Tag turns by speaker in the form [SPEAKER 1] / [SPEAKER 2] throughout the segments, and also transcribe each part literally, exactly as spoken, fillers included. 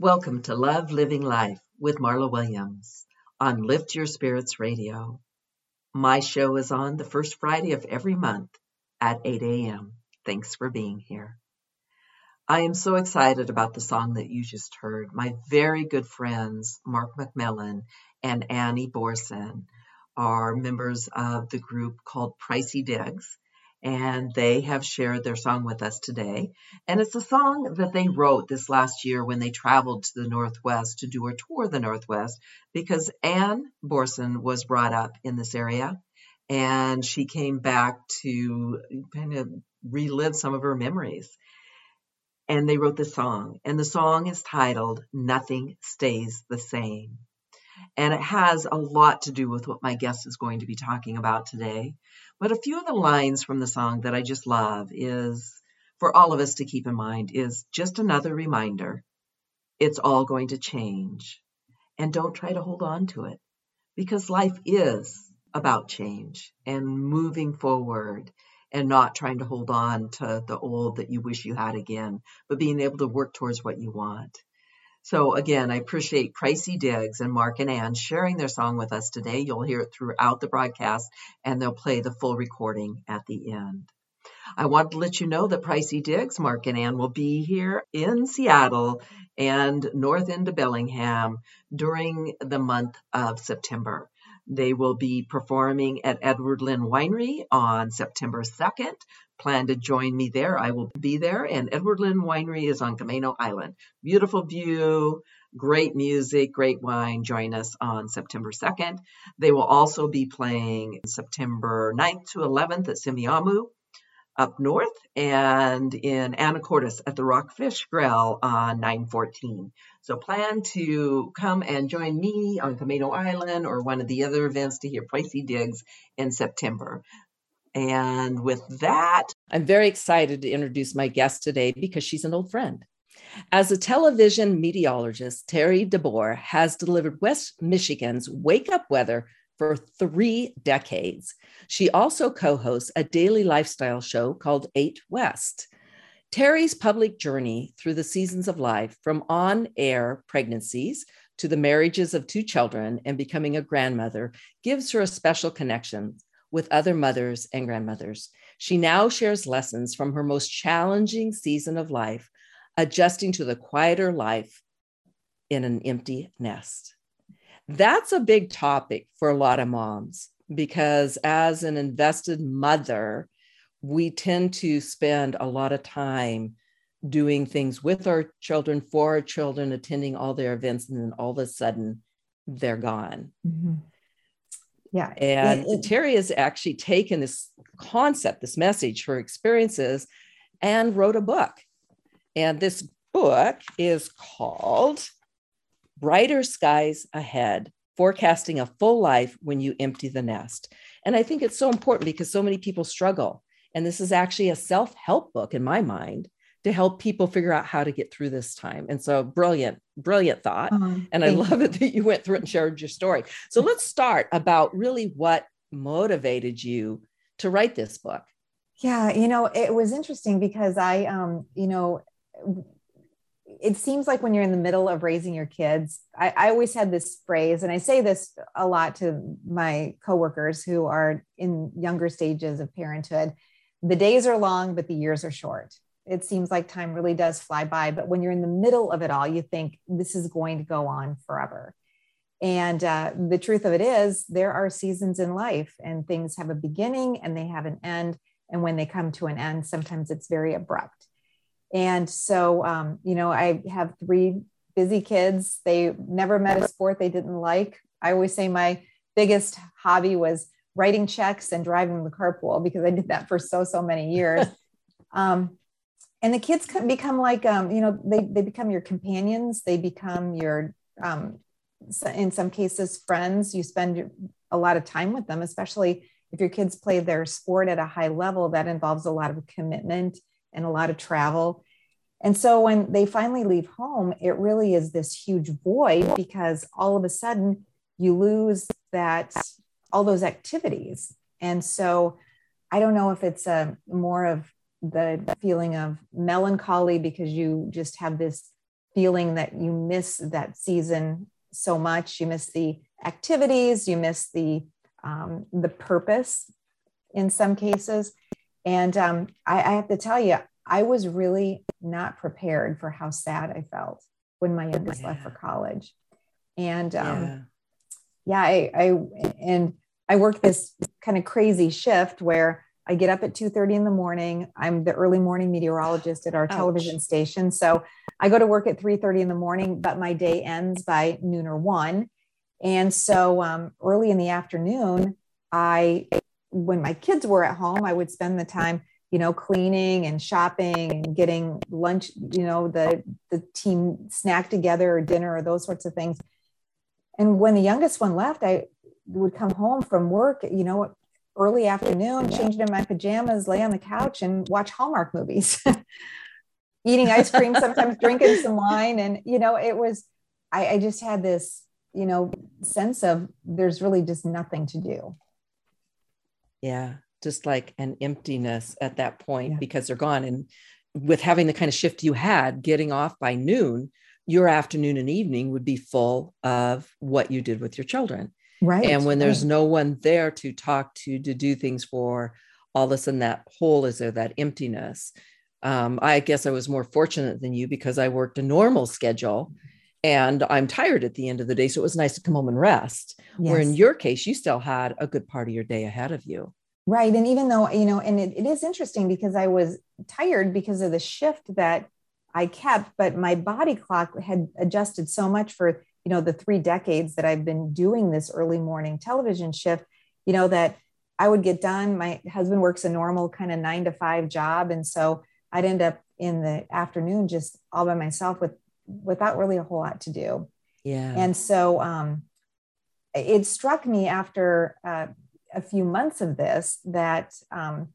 [SPEAKER 1] Welcome to Love Living Life with Marla Williams on Lift Your Spirits Radio. My show is on the first Friday of every month at eight a.m. Thanks for being here. I am so excited about the song that you just heard. My very good friends, Mark McMillan and Annie Borson, are members of the group called Pricey Diggs, and they have shared their song with us today. And it's a song that they wrote this last year when they traveled to the Northwest to do a tour of the Northwest, because Ann Borson was brought up in this area, and she came back to kind of relive some of her memories. And they wrote this song, and the song is titled Nothing Stays the Same. And it has a lot to do with what my guest is going to be talking about today. But a few of the lines from the song that I just love is, for all of us to keep in mind, is just another reminder. It's all going to change. And don't try to hold on to it, because life is about change and moving forward and not trying to hold on to the old that you wish you had again, but being able to work towards what you want. So again, I appreciate Pricey Diggs and Mark and Ann sharing their song with us today. You'll hear it throughout the broadcast, and they'll play the full recording at the end. I want to let you know that Pricey Diggs, Mark and Ann will be here in Seattle and north end of Bellingham during the month of September. They will be performing at Edward Lynn Winery on September second. Plan to join me there. I will be there. And Edward Lynn Winery is on Camano Island. Beautiful view, great music, great wine. Join us on September second. They will also be playing September ninth to eleventh at Semiahmoo up north, and in Anacortes at the Rockfish Grill on nine fourteen. So plan to come and join me on Camano Island or one of the other events to hear Pricey Diggs in September. And with that,
[SPEAKER 2] I'm very excited to introduce my guest today because she's an old friend. As a television meteorologist, Terry DeBoer has delivered West Michigan's wake-up weather for three decades. She also co-hosts a daily lifestyle show called eight West. Terry's public journey through the seasons of life, from on-air pregnancies to the marriages of two children and becoming a grandmother, gives her a special connection with other mothers and grandmothers. She now shares lessons from her most challenging season of life, adjusting to the quieter life in an empty nest. That's a big topic for a lot of moms, because as an invested mother, we tend to spend a lot of time doing things with our children, for our children, attending all their events, and then all of a sudden they're gone.
[SPEAKER 3] Mm-hmm. Yeah.
[SPEAKER 2] And
[SPEAKER 3] it, it,
[SPEAKER 2] Terry has actually taken this concept, this message, her experiences, and wrote a book. And this book is called Brighter Skies Ahead, Forecasting a Full Life When You Empty the Nest. And I think it's so important because so many people struggle. And this is actually a self-help book in my mind to help people figure out how to get through this time. And so brilliant, brilliant thought.
[SPEAKER 3] uh,
[SPEAKER 2] and I love it that you went through it and shared your story. So let's start about really what motivated you to write this book.
[SPEAKER 3] Yeah, you know, it was interesting because I, um, you know, it seems like when you're in the middle of raising your kids, I, I always had this phrase, and I say this a lot to my coworkers who are in younger stages of parenthood. The days are long, but the years are short. It seems like time really does fly by, but when you're in the middle of it all, you think this is going to go on forever. And uh, the truth of it is, there are seasons in life, and things have a beginning and they have an end. And when they come to an end, sometimes it's very abrupt. And so, um, you know, I have three busy kids. They never met a sport they didn't like. I always say my biggest hobby was writing checks and driving the carpool, because I did that for so, so many years. um, and the kids could become like, um, you know, they, they become your companions. They become your, um, in some cases, friends. You spend a lot of time with them, especially if your kids play their sport at a high level. That involves a lot of commitment and a lot of travel. And so when they finally leave home, it really is this huge void, because all of a sudden you lose that, all those activities. And so I don't know if it's a more of the feeling of melancholy because you just have this feeling that you miss that season so much. You miss the activities, you miss the um, the purpose in some cases. And um, I, I have to tell you, I was really not prepared for how sad I felt when my youngest
[SPEAKER 2] Yeah.
[SPEAKER 3] left for college. And um,
[SPEAKER 2] Yeah.
[SPEAKER 3] yeah, I, I and I work this kind of crazy shift where I get up at two thirty in the morning. I'm the early morning meteorologist at our
[SPEAKER 2] Ouch.
[SPEAKER 3] television station. So I go to work at three thirty in the morning, but my day ends by noon or one. And so um, early in the afternoon, I, when my kids were at home, I would spend the time, you know, cleaning and shopping and getting lunch, you know, the, the team snack together or dinner or those sorts of things. And when the youngest one left, I would come home from work, you know, early afternoon, change into my pajamas, lay on the couch and watch Hallmark movies, eating ice cream, sometimes drinking some wine. And, you know, it was, I, I just had this, you know, sense of there's really just nothing to do.
[SPEAKER 2] Yeah. Just like an emptiness at that point
[SPEAKER 3] Yeah.
[SPEAKER 2] because they're gone. And with having the kind of shift you had, getting off by noon, your afternoon and evening would be full of what you did with your children.
[SPEAKER 3] Right.
[SPEAKER 2] And when there's
[SPEAKER 3] right.
[SPEAKER 2] no one there to talk to, to do things for, all of a sudden that hole is there, that emptiness. Um, I guess I was more fortunate than you because I worked a normal schedule and I'm tired at the end of the day. So it was nice to come home and rest.
[SPEAKER 3] Yes.
[SPEAKER 2] Where in your case, you still had a good part of your day ahead of you.
[SPEAKER 3] Right. And even though, you know, and it, it is interesting because I was tired because of the shift that I kept, but my body clock had adjusted so much for, you know, the three decades that I've been doing this early morning television shift, you know, that I would get done. My husband works a normal kind of nine to five job. And so I'd end up in the afternoon just all by myself with, without really a whole lot to do.
[SPEAKER 2] Yeah.
[SPEAKER 3] And so um, it struck me after uh, a few months of this that um,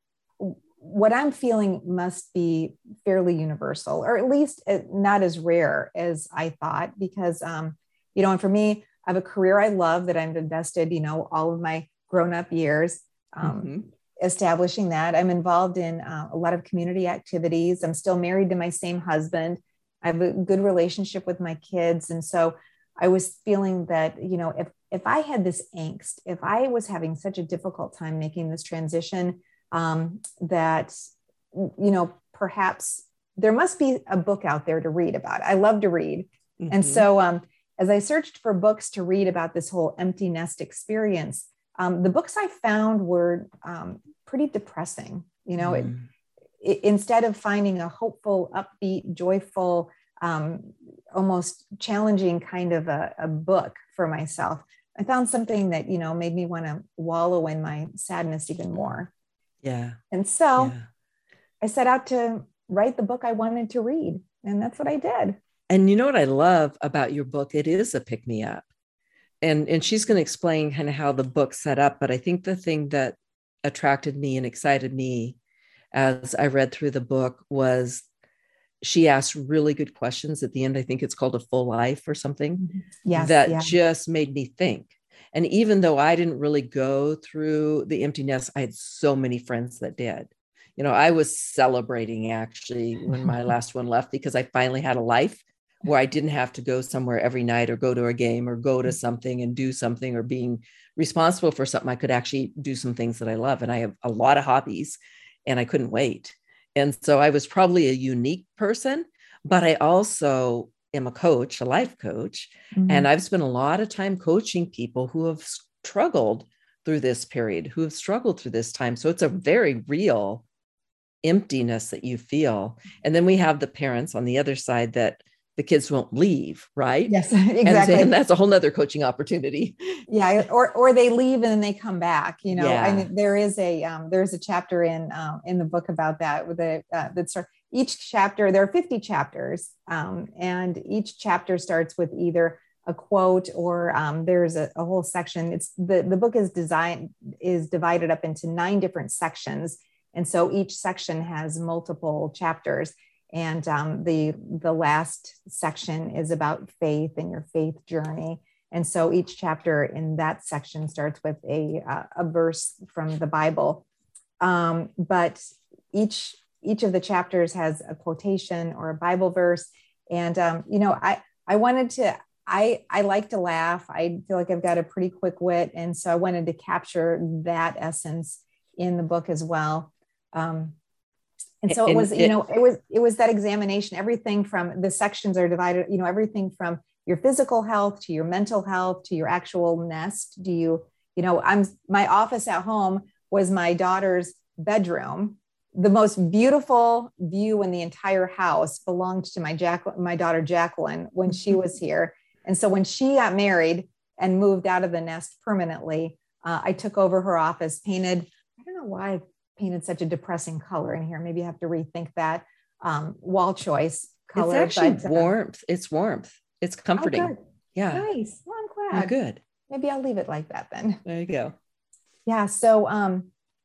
[SPEAKER 3] what I'm feeling must be fairly universal, or at least not as rare as I thought, because, um, you know, and for me, I have a career I love that I've invested, you know, all of my grown-up years um, mm-hmm. establishing that. I'm involved in uh, a lot of community activities. I'm still married to my same husband. I have a good relationship with my kids. And so I was feeling that, you know, if, if I had this angst, if I was having such a difficult time making this transition, um, that, you know, perhaps there must be a book out there to read about. I love to read. Mm-hmm. And so um, as I searched for books to read about this whole empty nest experience, um, the books I found were um, pretty depressing. You know, mm. it, it, instead of finding a hopeful, upbeat, joyful, um, almost challenging kind of a, a book for myself, I found something that, you know, made me want to wallow in my sadness even more.
[SPEAKER 2] Yeah.
[SPEAKER 3] And so
[SPEAKER 2] yeah.
[SPEAKER 3] I set out to write the book I wanted to read. And that's what I did.
[SPEAKER 2] And you know what I love about your book? It is a pick-me-up. And, and she's going to explain kind of how the book's set up. But I think the thing that attracted me and excited me as I read through the book was she asked really good questions at the end. I think it's called A Full Life or something.
[SPEAKER 3] Yes,
[SPEAKER 2] that
[SPEAKER 3] yeah.
[SPEAKER 2] just made me think. And even though I didn't really go through the emptiness, I had so many friends that did. You know, I was celebrating actually when my last one left because I finally had a life where I didn't have to go somewhere every night or go to a game or go to something and do something or being responsible for something. I could actually do some things that I love. And I have a lot of hobbies and I couldn't wait. And so I was probably a unique person, but I also am a coach, a life coach. Mm-hmm. And I've spent a lot of time coaching people who have struggled through this period, who have struggled through this time. So it's a very real emptiness that you feel. And then we have the parents on the other side that the kids won't leave, right?
[SPEAKER 3] Yes, exactly.
[SPEAKER 2] And, and that's a whole nother coaching opportunity.
[SPEAKER 3] Yeah, or or they leave and then they come back. You know,
[SPEAKER 2] yeah.
[SPEAKER 3] I mean, there is a um, there's a chapter in um, in the book about that. With a uh, that start each chapter. There are fifty chapters, um, and each chapter starts with either a quote or um, there's a, a whole section. It's the the book is designed is divided up into nine different sections, and so each section has multiple chapters. And um, the the last section is about faith and your faith journey. And so each chapter in that section starts with a uh, a verse from the Bible. Um, but each each of the chapters has a quotation or a Bible verse. And, um, you know, I, I wanted to, I, I like to laugh. I feel like I've got a pretty quick wit. And so I wanted to capture that essence in the book as well. Um, and so it was, you know, it was, it was that examination, everything from the sections are divided, you know, everything from your physical health to your mental health to your actual nest. Do you, you know, I'm, my office at home was my daughter's bedroom. The most beautiful view in the entire house belonged to my Jack, my daughter Jacqueline when she was here. And so when she got married and moved out of the nest permanently, uh, I took over her office, painted, I don't know why I painted such a depressing color in here. Maybe I have to rethink that um, wall choice color.
[SPEAKER 2] It's actually
[SPEAKER 3] but, uh,
[SPEAKER 2] warmth. It's warmth. It's comforting.
[SPEAKER 3] Oh, good.
[SPEAKER 2] Yeah.
[SPEAKER 3] Nice. Well, I'm glad.
[SPEAKER 2] You're good.
[SPEAKER 3] Maybe I'll leave it like that then.
[SPEAKER 2] There you go.
[SPEAKER 3] Yeah. So, um,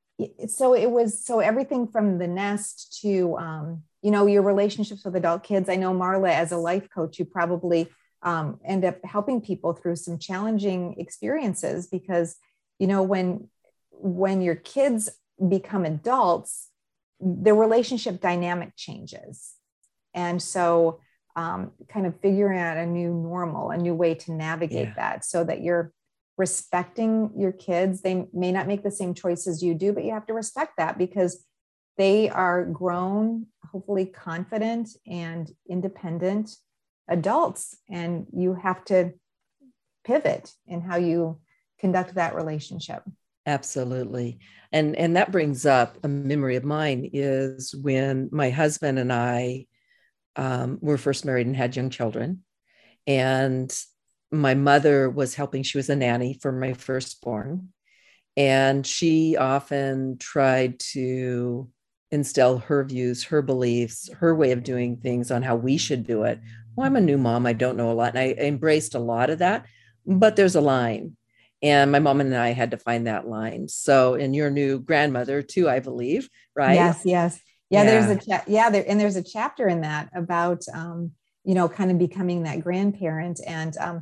[SPEAKER 3] so it was, so everything from the nest to, um, you know, your relationships with adult kids. I know, Marla, as a life coach, you probably um, end up helping people through some challenging experiences because, you know, when, when your kids become adults, the relationship dynamic changes. And so um, kind of figuring out a new normal, a new way to navigate yeah. that so that you're respecting your kids. They may not make the same choices you do, but you have to respect that because they are grown, hopefully confident and independent adults. And you have to pivot in how you conduct that relationship.
[SPEAKER 2] Absolutely. And, and that brings up a memory of mine is when my husband and I um, were first married and had young children. And my mother was helping, she was a nanny for my firstborn. And she often tried to instill her views, her beliefs, her way of doing things on how we should do it. Well, I'm a new mom. I don't know a lot. And I embraced a lot of that, but there's a line. And my mom and I had to find that line. So, and your new grandmother too, I believe, right?
[SPEAKER 3] Yes, yes. Yeah, yeah. there's a cha- yeah, there and there's a chapter in that about um, you know, kind of becoming that grandparent. And um,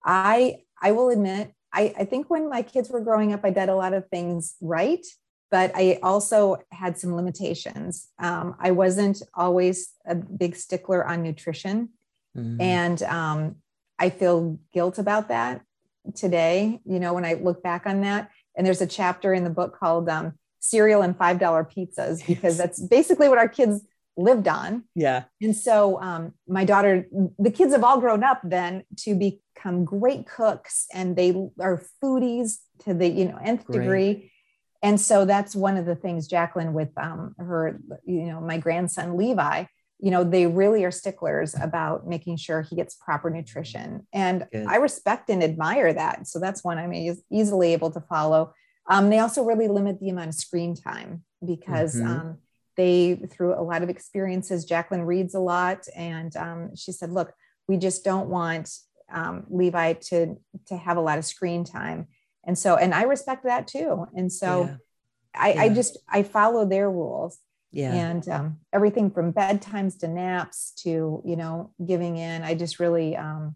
[SPEAKER 3] I I will admit, I, I think when my kids were growing up, I did a lot of things right, but I also had some limitations. Um, I wasn't always a big stickler on nutrition. Mm-hmm. And um, I feel guilt about that today, you know, when I look back on that. And there's a chapter in the book called um, Cereal and five dollar Pizzas, because that's basically what our kids lived on.
[SPEAKER 2] Yeah.
[SPEAKER 3] And so um, my daughter, the kids have all grown up then to become great cooks, and they are foodies to the, you know, nth Great. degree. And so that's one of the things Jacqueline with um, her, you know, my grandson, Levi, you know, they really are sticklers about making sure he gets proper nutrition. And Good. I respect and admire that. So that's one I'm e- easily able to follow. Um, they also really limit the amount of screen time because mm-hmm. um, they, through a lot of experiences, Jacqueline reads a lot. And um, she said, look, we just don't want um, Levi to, to have a lot of screen time. And so, and I respect that too. And so yeah. I, yeah. I just, I follow their rules. Yeah. And um, everything from bedtimes to naps to, you know, giving in. I just really, um,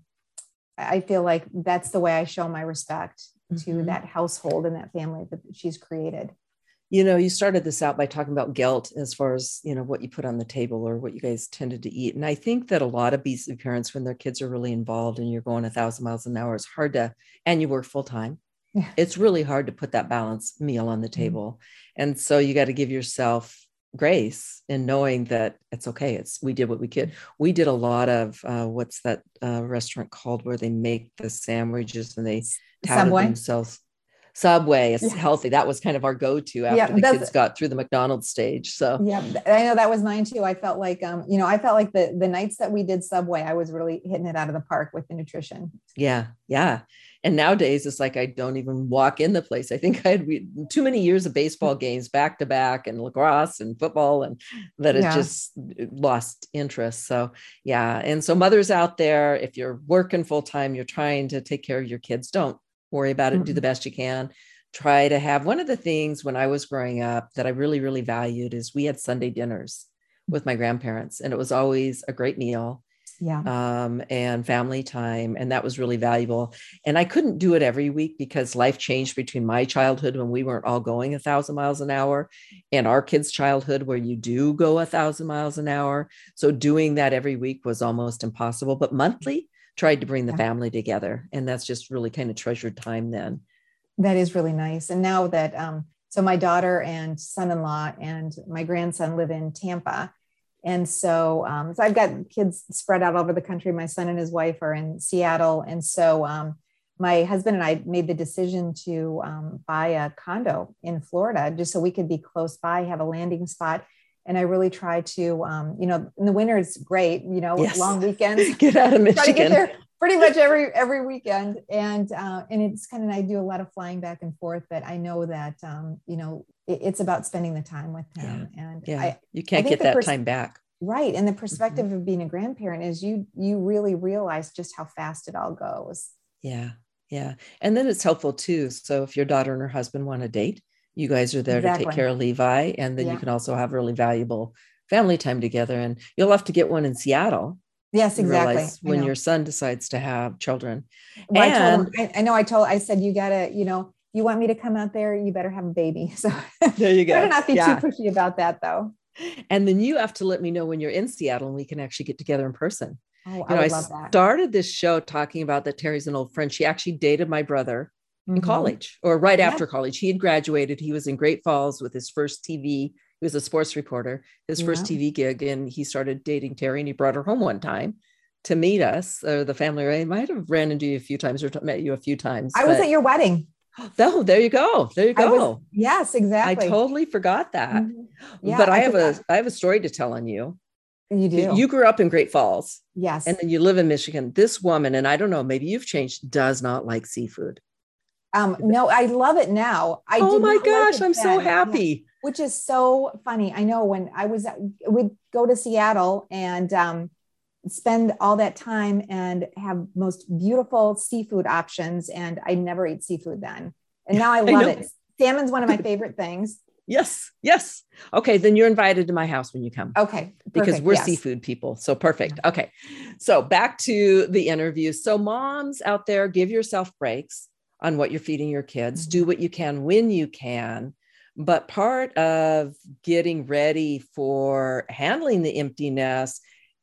[SPEAKER 3] I feel like that's the way I show my respect mm-hmm. to that household and that family that she's created.
[SPEAKER 2] You know, you started this out by talking about guilt as far as, you know, what you put on the table or what you guys tended to eat. And I think that a lot of B C parents, when their kids are really involved and you're going a thousand miles an hour, it's hard to, and you work full time. Yeah. It's really hard to put that balanced meal on the table. Mm-hmm. And so you got to give yourself grace in knowing that it's okay. It's, we did what we could. We did a lot of, uh, what's that uh, restaurant called where they make the sandwiches and they touted
[SPEAKER 3] Subway.
[SPEAKER 2] themselves. Subway is
[SPEAKER 3] yes.
[SPEAKER 2] healthy. That was kind of our go-to after yeah, the kids got through the McDonald's stage. So
[SPEAKER 3] yeah, I know that was mine too. I felt like, um, you know, I felt like the, the nights that we did Subway, I was really hitting it out of the park with the nutrition.
[SPEAKER 2] Yeah. Yeah. And nowadays it's like, I don't even walk in the place. I think I had too many years of baseball games back to back and lacrosse and football and that it yeah. just lost interest. So yeah. And so mothers out there, if you're working full time, you're trying to take care of your kids, don't worry about it. Mm-hmm. Do the best you can. Try to have one of the things when I was growing up that I really, really valued is we had Sunday dinners with my grandparents, and it was always a great meal.
[SPEAKER 3] Yeah.
[SPEAKER 2] Um, and family time. And that was really valuable. And I couldn't do it every week because life changed between my childhood when we weren't all going a thousand miles an hour and our kids' childhood where you do go a thousand miles an hour. So doing that every week was almost impossible, but monthly tried to bring the
[SPEAKER 3] Yeah.
[SPEAKER 2] family together. And that's just really kind of treasured time then.
[SPEAKER 3] That is really nice. And now that, um, so my daughter and son-in-law and my grandson live in Tampa. And so, um, so I've got kids spread out over the country. My son and his wife are in Seattle. And so um, my husband and I made the decision to um, buy a condo in Florida, just so we could be close by, have a landing spot. And I really try to, um, you know, in the winter it's great, you know,
[SPEAKER 2] Yes.
[SPEAKER 3] long weekends.
[SPEAKER 2] Get out of Michigan.
[SPEAKER 3] Try to get there pretty much every every weekend. And uh, and it's kind of, I do a lot of flying back and forth, but I know that, um, you know, it, it's about spending the time with him.
[SPEAKER 2] Yeah.
[SPEAKER 3] And
[SPEAKER 2] Yeah,
[SPEAKER 3] I,
[SPEAKER 2] you can't
[SPEAKER 3] I
[SPEAKER 2] get
[SPEAKER 3] think the
[SPEAKER 2] that
[SPEAKER 3] pers-
[SPEAKER 2] time back.
[SPEAKER 3] Right. And the perspective
[SPEAKER 2] Mm-hmm.
[SPEAKER 3] of being a grandparent is you, you really realize just how fast it all goes.
[SPEAKER 2] Yeah. Yeah. And then it's helpful too. So if your daughter and her husband want to date, you guys are there
[SPEAKER 3] Exactly.
[SPEAKER 2] to take care of Levi. And then
[SPEAKER 3] Yeah.
[SPEAKER 2] you can also have really valuable family time together. And you'll have to get one in Seattle.
[SPEAKER 3] Yes,
[SPEAKER 2] You
[SPEAKER 3] exactly.
[SPEAKER 2] realize
[SPEAKER 3] I
[SPEAKER 2] when
[SPEAKER 3] know.
[SPEAKER 2] your son decides to have children.
[SPEAKER 3] Well, I
[SPEAKER 2] and
[SPEAKER 3] told him, I, I know I told, I said, you gotta, you know, you want me to come out there, you better have a baby. So
[SPEAKER 2] there you go.
[SPEAKER 3] better not be
[SPEAKER 2] Yeah.
[SPEAKER 3] too pushy about that though.
[SPEAKER 2] And then you have to let me know when you're in Seattle and we can actually get together in person.
[SPEAKER 3] Oh,
[SPEAKER 2] You
[SPEAKER 3] I
[SPEAKER 2] know,
[SPEAKER 3] would
[SPEAKER 2] I
[SPEAKER 3] love that.
[SPEAKER 2] started this show talking about that Terry's an old friend. She actually dated my brother in
[SPEAKER 3] Mhm.
[SPEAKER 2] college or right
[SPEAKER 3] Yeah.
[SPEAKER 2] after college. He had graduated. He was in Great Falls with his first T V. He was a sports reporter, his first
[SPEAKER 3] Yeah.
[SPEAKER 2] T V gig. And he started dating Terry and he brought her home one time to meet us or the family. I might have ran into you a few times or met you a few times.
[SPEAKER 3] I was
[SPEAKER 2] but-
[SPEAKER 3] at your wedding.
[SPEAKER 2] Oh, there you go. There you
[SPEAKER 3] I
[SPEAKER 2] go.
[SPEAKER 3] was, yes, exactly.
[SPEAKER 2] I totally forgot that.
[SPEAKER 3] Mhm. Yeah,
[SPEAKER 2] but I, have
[SPEAKER 3] could-
[SPEAKER 2] a I have a story to tell on you.
[SPEAKER 3] You do.
[SPEAKER 2] You grew up in Great Falls
[SPEAKER 3] yes.
[SPEAKER 2] and then you live in Michigan. This woman, and I don't know, maybe you've changed, does not like seafood.
[SPEAKER 3] Um, no, I love it now. I
[SPEAKER 2] oh
[SPEAKER 3] did
[SPEAKER 2] my
[SPEAKER 3] not like
[SPEAKER 2] gosh,
[SPEAKER 3] it
[SPEAKER 2] I'm so
[SPEAKER 3] then. Yeah.
[SPEAKER 2] happy.
[SPEAKER 3] Which is so funny. I know when I was, at, we'd go to Seattle and um, spend all that time and have most beautiful seafood options. And I never ate seafood then. And now I love
[SPEAKER 2] know.
[SPEAKER 3] it. Salmon's one of my favorite things.
[SPEAKER 2] Yes, yes. Okay, then you're invited to my house when you come.
[SPEAKER 3] Okay.
[SPEAKER 2] Because
[SPEAKER 3] perfect,
[SPEAKER 2] we're
[SPEAKER 3] yes.
[SPEAKER 2] seafood people. So perfect. Okay. So back to the interview. So moms out there, give yourself breaks on what you're feeding your kids.
[SPEAKER 3] Mm-hmm.
[SPEAKER 2] Do what you can when you can. But part of getting ready for handling the empty nest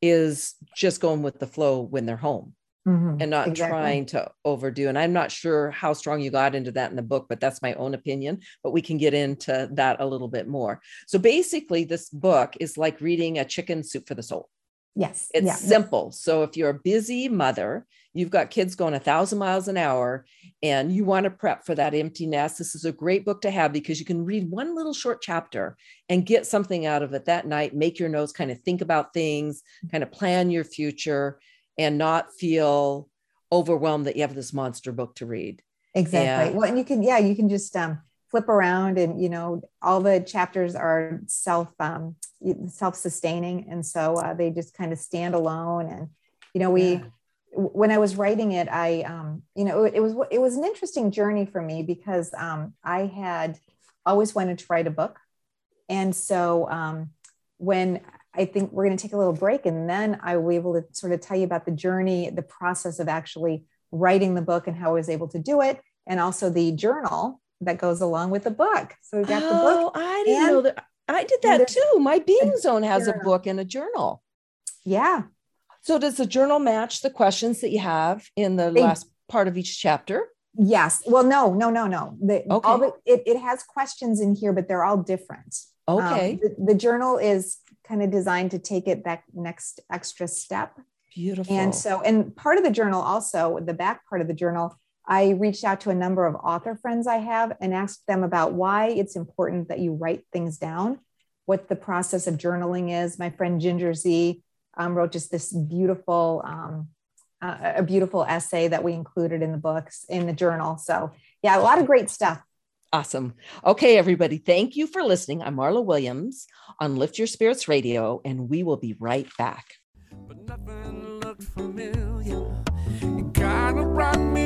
[SPEAKER 2] is just going with the flow when they're home.
[SPEAKER 3] Mhm,
[SPEAKER 2] And not
[SPEAKER 3] exactly.
[SPEAKER 2] trying to overdo. And I'm not sure how strong you got into that in the book, but that's my own opinion. But we can get into that a little bit more. So basically, this book is like reading a Chicken Soup for the Soul.
[SPEAKER 3] Yes.
[SPEAKER 2] It's
[SPEAKER 3] yeah.
[SPEAKER 2] simple. So if you're a busy mother, you've got kids going a thousand miles an hour, and you want to prep for that empty nest, this is a great book to have because you can read one little short chapter and get something out of it that night, make your notes, kind of think about things, kind of plan your future, and not feel overwhelmed that you have this monster book to read.
[SPEAKER 3] Exactly.
[SPEAKER 2] Yeah.
[SPEAKER 3] Well, and you can, yeah, you can just um, flip around and, you know, all the chapters are self, um, self-sustaining. And so uh, they just kind of stand alone. And, you know, we,
[SPEAKER 2] Yeah.
[SPEAKER 3] when I was writing it, I, um, you know, it, it was, it was an interesting journey for me because um, I had always wanted to write a book. And so um, when I think we're going to take a little break and then I will be able to sort of tell you about the journey, the process of actually writing the book and how I was able to do it. And also the journal that goes along with the book. So we've got
[SPEAKER 2] oh,
[SPEAKER 3] the book.
[SPEAKER 2] I didn't
[SPEAKER 3] and-
[SPEAKER 2] know that. I did
[SPEAKER 3] and
[SPEAKER 2] that
[SPEAKER 3] there's
[SPEAKER 2] too. My Being
[SPEAKER 3] a
[SPEAKER 2] Zone has a
[SPEAKER 3] journal.
[SPEAKER 2] book and a journal.
[SPEAKER 3] Yeah.
[SPEAKER 2] So does the journal match the questions that you have in the
[SPEAKER 3] They-
[SPEAKER 2] last part of each chapter?
[SPEAKER 3] Yes. Well, no, no, no, no. The,
[SPEAKER 2] Okay.
[SPEAKER 3] all the, it, it has questions in here, but they're all different.
[SPEAKER 2] Okay.
[SPEAKER 3] Um, the, the journal is kind of designed to take it that next extra step.
[SPEAKER 2] Beautiful.
[SPEAKER 3] And so, and part of the journal also, the back part of the journal, I reached out to a number of author friends I have and asked them about why it's important that you write things down, what the process of journaling is. My friend Ginger Z um, wrote just this beautiful, um, uh, a beautiful essay that we included in the books, in the journal. So yeah, a lot of great stuff.
[SPEAKER 2] Awesome. Okay, everybody. Thank you for listening. I'm Marla Williams on Lift Your Spirits Radio, and we will be right back.
[SPEAKER 4] But nothing looked familiar. It kind of brought me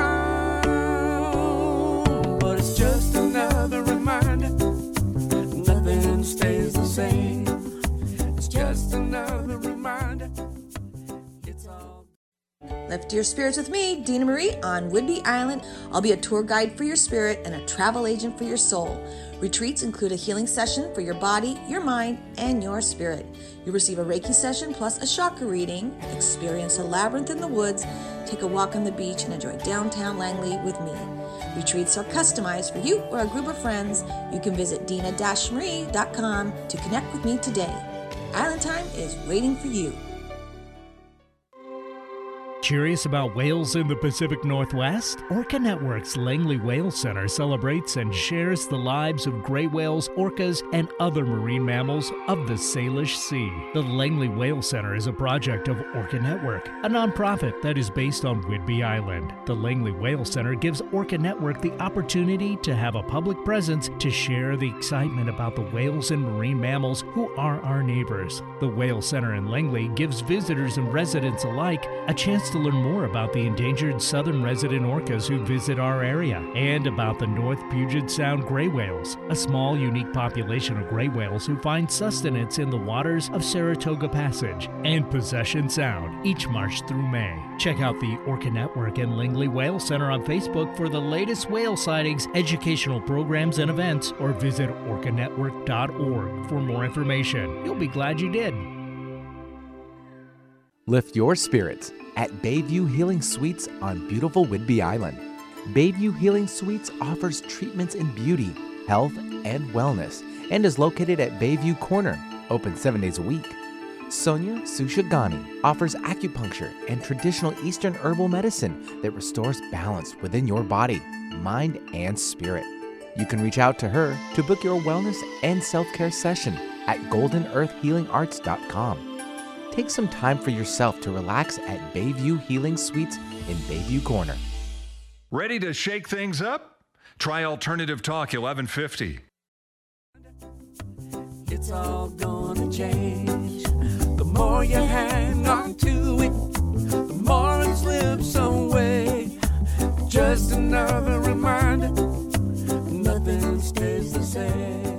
[SPEAKER 4] down. But it's just another reminder. Nothing stays the same. It's just another reminder.
[SPEAKER 5] Lift your spirits with me, Dina Marie, on Whidbey Island. I'll be a tour guide for your spirit and a travel agent for your soul. Retreats include a healing session for your body, your mind, and your spirit. You'll receive a Reiki session plus a chakra reading, experience a labyrinth in the woods, take a walk on the beach, and enjoy downtown Langley with me. Retreats are customized for you or a group of friends. You can visit dina dash marie dot com to connect with me today. Island Time is waiting for you.
[SPEAKER 6] Curious about whales in the Pacific Northwest? Orca Network's Langley Whale Center celebrates and shares the lives of gray whales, orcas, and other marine mammals of the Salish Sea. The Langley Whale Center is a project of Orca Network, a nonprofit that is based on Whidbey Island. The Langley Whale Center gives Orca Network the opportunity to have a public presence to share the excitement about the whales and marine mammals who are our neighbors. The Whale Center in Langley gives visitors and residents alike a chance to learn more about the endangered southern resident orcas who visit our area and about the North Puget Sound gray whales, a small, unique population of gray whales who find sustenance in the waters of Saratoga Passage and Possession Sound each March through May. Check out the Orca Network and Langley Whale Center on Facebook for the latest whale sightings, educational programs, and events, or visit orca network dot org for more information. You'll be glad you did.
[SPEAKER 7] Lift your spirits at Bayview Healing Suites on beautiful Whidbey Island. Bayview Healing Suites offers treatments in beauty, health, and wellness, and is located at Bayview Corner, open seven days a week. Sonia Sushagani offers acupuncture and traditional Eastern herbal medicine that restores balance within your body, mind, and spirit. You can reach out to her to book your wellness and self-care session at golden earth healing arts dot com. Take some time for yourself to relax at Bayview Healing Suites in Bayview Corner.
[SPEAKER 8] Ready to shake things up? Try Alternative Talk eleven fifty.
[SPEAKER 4] It's all gonna change. The more you hang on to it, the more it slips away. Just another reminder, nothing stays the same.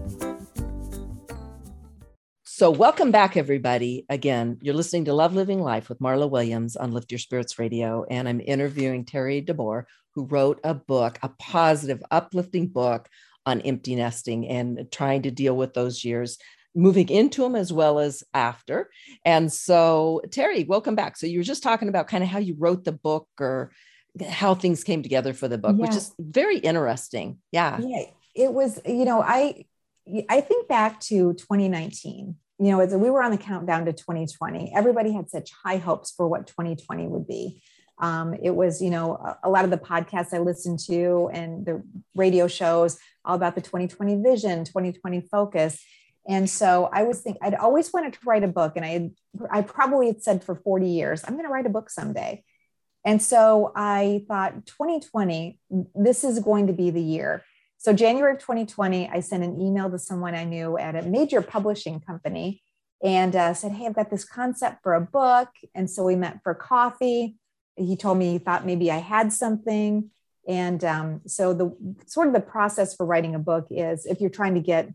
[SPEAKER 2] So welcome back, everybody. Again, you're listening to Love Living Life with Marla Williams on Lift Your Spirits Radio, and I'm interviewing Terry DeBoer, who wrote a book, a positive, uplifting book on empty nesting and trying to deal with those years, moving into them as well as after. And so, Terry, welcome back. So you were just talking about kind of how you wrote the book or how things came together for the book, yeah. which is very interesting. Yeah.
[SPEAKER 3] Yeah. It was, you know, I, I think back to twenty nineteen. You know, as we were on the countdown to twenty twenty, everybody had such high hopes for what twenty twenty would be. Um, it was, you know, a, a lot of the podcasts I listened to and the radio shows all about the twenty twenty vision, twenty twenty focus. And so I was thinking, I'd always wanted to write a book. And I had, I probably had said for forty years, I'm going to write a book someday. And so I thought twenty twenty, this is going to be the year. So January of twenty twenty, I sent an email to someone I knew at a major publishing company and uh, said, hey, I've got this concept for a book. And so we met for coffee. He told me he thought maybe I had something. And um, so the sort of the process for writing a book is if you're trying to get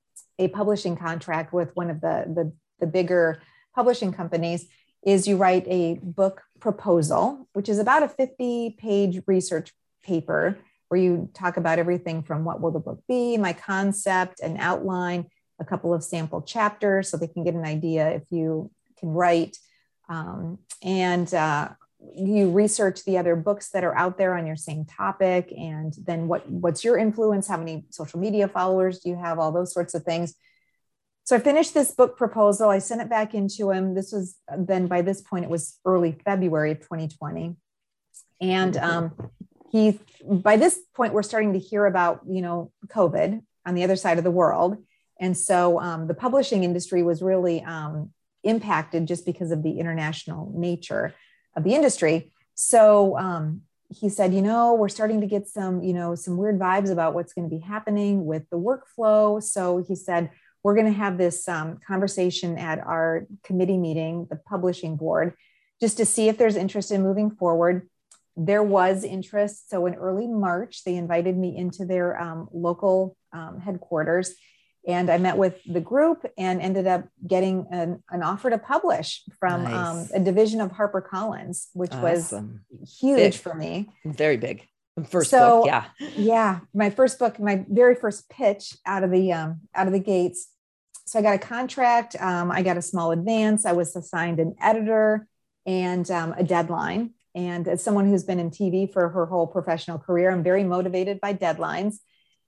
[SPEAKER 3] a publishing contract with one of the, the, the bigger publishing companies, is you write a book proposal, which is about a fifty page research paper where you talk about everything from what will the book be, my concept, an outline, a couple of sample chapters so they can get an idea if you can write. Um, and uh, you research the other books that are out there on your same topic. And then what, what's your influence? How many social media followers do you have? All those sorts of things. So I finished this book proposal. I sent it back into him. This was then by this point, it was early February of twenty twenty. And um, he, by this point, we're starting to hear about, you know, COVID on the other side of the world. And so um, the publishing industry was really um, impacted just because of the international nature of the industry. So um, he said, you know, we're starting to get some, you know, some weird vibes about what's going to be happening with the workflow. So he said, we're going to have this um, conversation at our committee meeting, the publishing board, just to see if there's interest in moving forward. There was interest. So in early March, they invited me into their um, local um, headquarters. And I met with the group and ended up getting an, an offer to publish from
[SPEAKER 2] Nice.
[SPEAKER 3] um, a division of HarperCollins, which
[SPEAKER 2] Awesome.
[SPEAKER 3] was huge
[SPEAKER 2] Big.
[SPEAKER 3] for me.
[SPEAKER 2] Very big. First
[SPEAKER 3] So,
[SPEAKER 2] book, yeah.
[SPEAKER 3] Yeah, my first book, my very first pitch out of the um, out of the gates. So I got a contract. Um, I got a small advance. I was assigned an editor and um, a deadline. And as someone who's been in T V for her whole professional career, I'm very motivated by deadlines.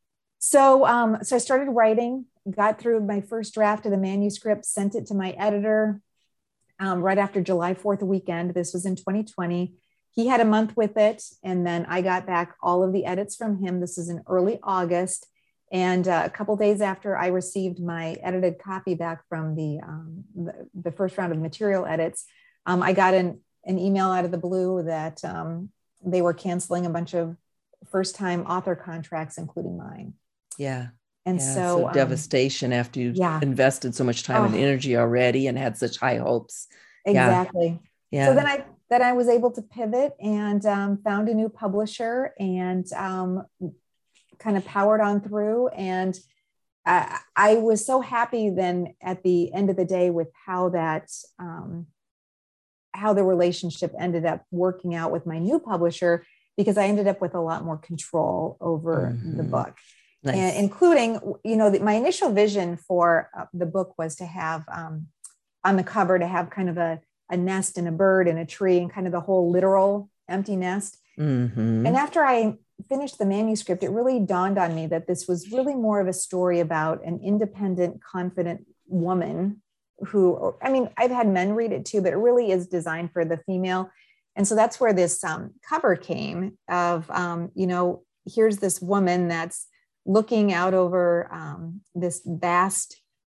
[SPEAKER 3] So, um, so I started writing, got through my first draft of the manuscript, sent it to my editor um, right after July fourth weekend. This was in twenty twenty. He had a month with it. And then I got back all of the edits from him. This is in early August. And uh, a couple of days after I received my edited copy back from the, um, the, the first round of material edits, um, I got an, an email out of the blue that um, they were canceling a bunch of first-time author contracts, including mine.
[SPEAKER 2] Yeah.
[SPEAKER 3] And
[SPEAKER 2] yeah.
[SPEAKER 3] so,
[SPEAKER 2] so
[SPEAKER 3] um,
[SPEAKER 2] devastation after you
[SPEAKER 3] yeah.
[SPEAKER 2] invested so much time
[SPEAKER 3] Oh.
[SPEAKER 2] and energy already and had such high hopes.
[SPEAKER 3] Exactly.
[SPEAKER 2] Yeah.
[SPEAKER 3] So then I then I was able to pivot and um, found a new publisher and um, kind of powered on through. And I, I was so happy then at the end of the day with how that um, how the relationship ended up working out with my new publisher, because I ended up with a lot more control over
[SPEAKER 2] Mhm.
[SPEAKER 3] the book.
[SPEAKER 2] Nice.
[SPEAKER 3] And including, you know, the, my initial vision for uh, the book was to have um, on the cover to have kind of a, a nest and a bird and a tree and kind of the whole literal empty nest.
[SPEAKER 2] Mhm.
[SPEAKER 3] And after I finished the manuscript, it really dawned on me that this was really more of a story about an independent, confident woman who, I mean, I've had men read it too, but it really is designed for the female. And so that's where this um, cover came of, um, you know, here's this woman that's looking out over um, this vast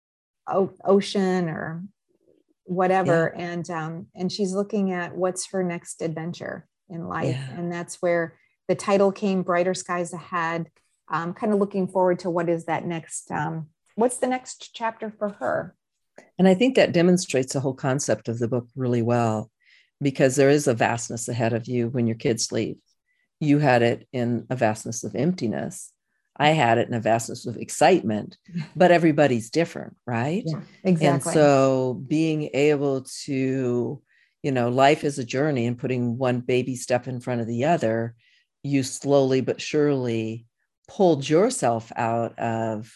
[SPEAKER 3] o- ocean or whatever. Yeah. And, um, and she's looking at what's her next adventure in life. Yeah. And that's where the title came, Brighter Skies Ahead, um, kind of looking forward to what is that next, um, what's the next chapter for her?
[SPEAKER 2] And I think that demonstrates the whole concept of the book really well, because there is a vastness ahead of you when your kids leave. You had it in a vastness of emptiness. I had it in a vastness of excitement, but everybody's different, right?
[SPEAKER 3] Yeah, exactly.
[SPEAKER 2] And so being able to, you know, life is a journey, and putting one baby step in front of the other, you slowly but surely pulled yourself out of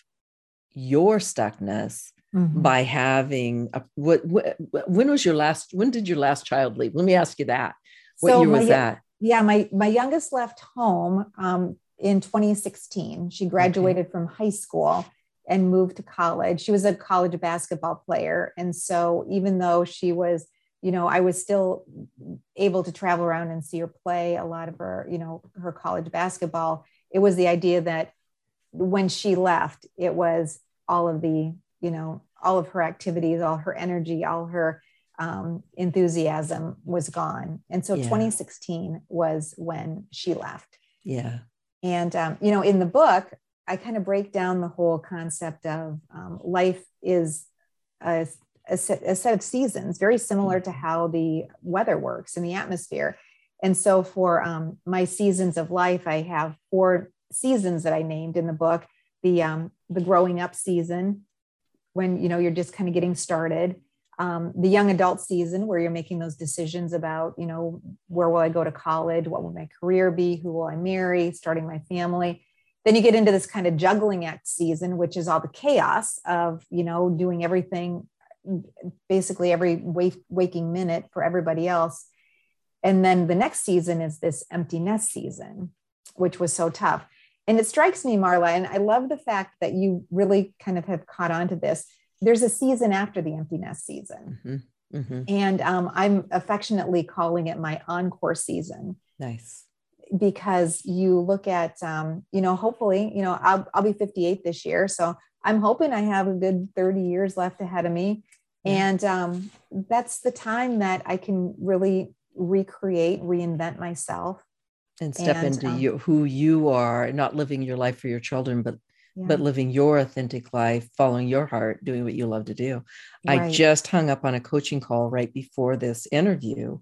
[SPEAKER 2] your stuckness. Mm-hmm. By having a, what, what, when was your last, when did your last child leave? Let me ask you that. What so year was
[SPEAKER 3] my,
[SPEAKER 2] that?
[SPEAKER 3] Yeah, my, my youngest left home um, in twenty sixteen. She graduated okay. from high school and moved to college. She was a college basketball player. And so even though she was, you know, I was still able to travel around and see her play a lot of her, you know, her college basketball. It was the idea that when she left, it was all of the, you know, all of her activities, all her energy, all her um, enthusiasm was gone. And so yeah. twenty sixteen was when she left.
[SPEAKER 2] Yeah.
[SPEAKER 3] And, um, you know, in the book, I kind of break down the whole concept of um, life is a, a, set, a set of seasons, very similar to how the weather works in the atmosphere. And so for um, my seasons of life, I have four seasons that I named in the book. The, um, the growing up season, when, you know, you're just kind of getting started, um, the young adult season where you're making those decisions about, you know, where will I go to college? What will my career be? Who will I marry? Starting my family. Then you get into this kind of juggling act season, which is all the chaos of, you know, doing everything, basically every wake, waking minute for everybody else. And then the next season is this empty nest season, which was so tough. And it strikes me, Marla, and I love the fact that you really kind of have caught on to this. There's a season after the empty nest season. Mm-hmm. Mm-hmm. And um, I'm affectionately calling it my encore season.
[SPEAKER 2] Nice.
[SPEAKER 3] Because you look at, um, you know, hopefully, you know, I'll, I'll be fifty-eight this year. So I'm hoping I have a good thirty years left ahead of me. Yeah. And um, that's the time that I can really recreate, reinvent myself.
[SPEAKER 2] And step
[SPEAKER 3] and,
[SPEAKER 2] into
[SPEAKER 3] um,
[SPEAKER 2] you, who you are, not living your life for your children, but yeah. but living your authentic life, following your heart, doing what you love to do. Right. I just hung up on a coaching call right before this interview.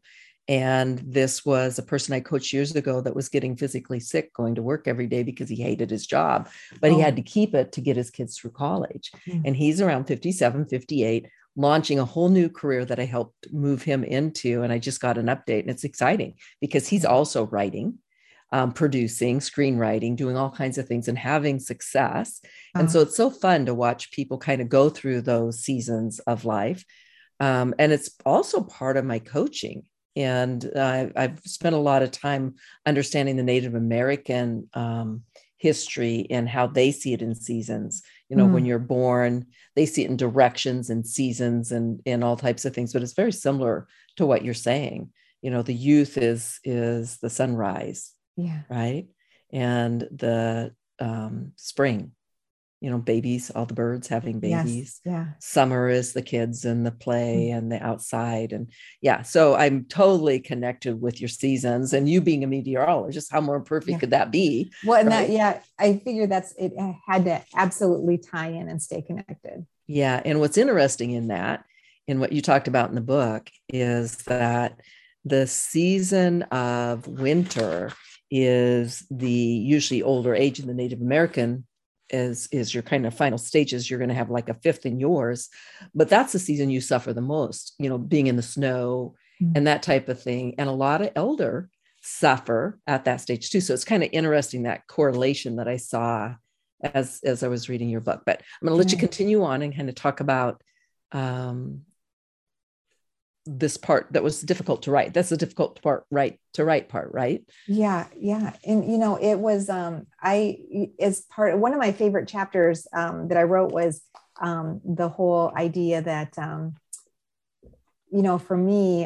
[SPEAKER 2] And this was a person I coached years ago that was getting physically sick, going to work every day because he hated his job, but
[SPEAKER 3] Oh.
[SPEAKER 2] he had to keep it to get his kids through college.
[SPEAKER 3] Mm.
[SPEAKER 2] And he's around fifty-seven, fifty-eight, launching a whole new career that I helped move him into. And I just got an update, and it's exciting because he's also writing, um, producing, screenwriting, doing all kinds of things and having success. And so it's so fun to watch people kind of go through those seasons of life. Um, and it's also part of my coaching. And uh, I've spent a lot of time understanding the Native American um, history and how they see it in seasons. You know,
[SPEAKER 3] Mm.
[SPEAKER 2] when you're born, they see it in directions and seasons and, and all types of things. But it's very similar to what you're saying. You know, the youth is is the sunrise,
[SPEAKER 3] Yeah.
[SPEAKER 2] right? And the um, spring, you know, babies, all the birds having babies.
[SPEAKER 3] Yes. Yeah.
[SPEAKER 2] Summer is the kids and the play and the outside. And yeah, so I'm totally connected with your seasons, and you being a meteorologist, how more perfect
[SPEAKER 3] Yeah.
[SPEAKER 2] could that be?
[SPEAKER 3] Well, and
[SPEAKER 2] Right?
[SPEAKER 3] that, yeah, I figured that's, it had to absolutely tie in and stay connected.
[SPEAKER 2] Yeah. And what's interesting in that, in what you talked about in the book, is that the season of winter is the usually older age in the Native American is, is your kind of final stages. You're going to have like a fifth in yours, but that's the season you suffer the most, you know, being in the snow
[SPEAKER 3] Mm.
[SPEAKER 2] and that type of thing. And a lot of elder suffer at that stage too. So it's kind of interesting, that correlation that I saw as, as I was reading your book. But I'm going to let you
[SPEAKER 3] Yeah.
[SPEAKER 2] continue on and kind of talk about um, this part that was difficult to write. That's the difficult part, right? To write part, right?
[SPEAKER 3] Yeah. Yeah. And, you know, it was, um, I, as part, one of my favorite chapters um, that I wrote was um, the whole idea that, um, you know, for me,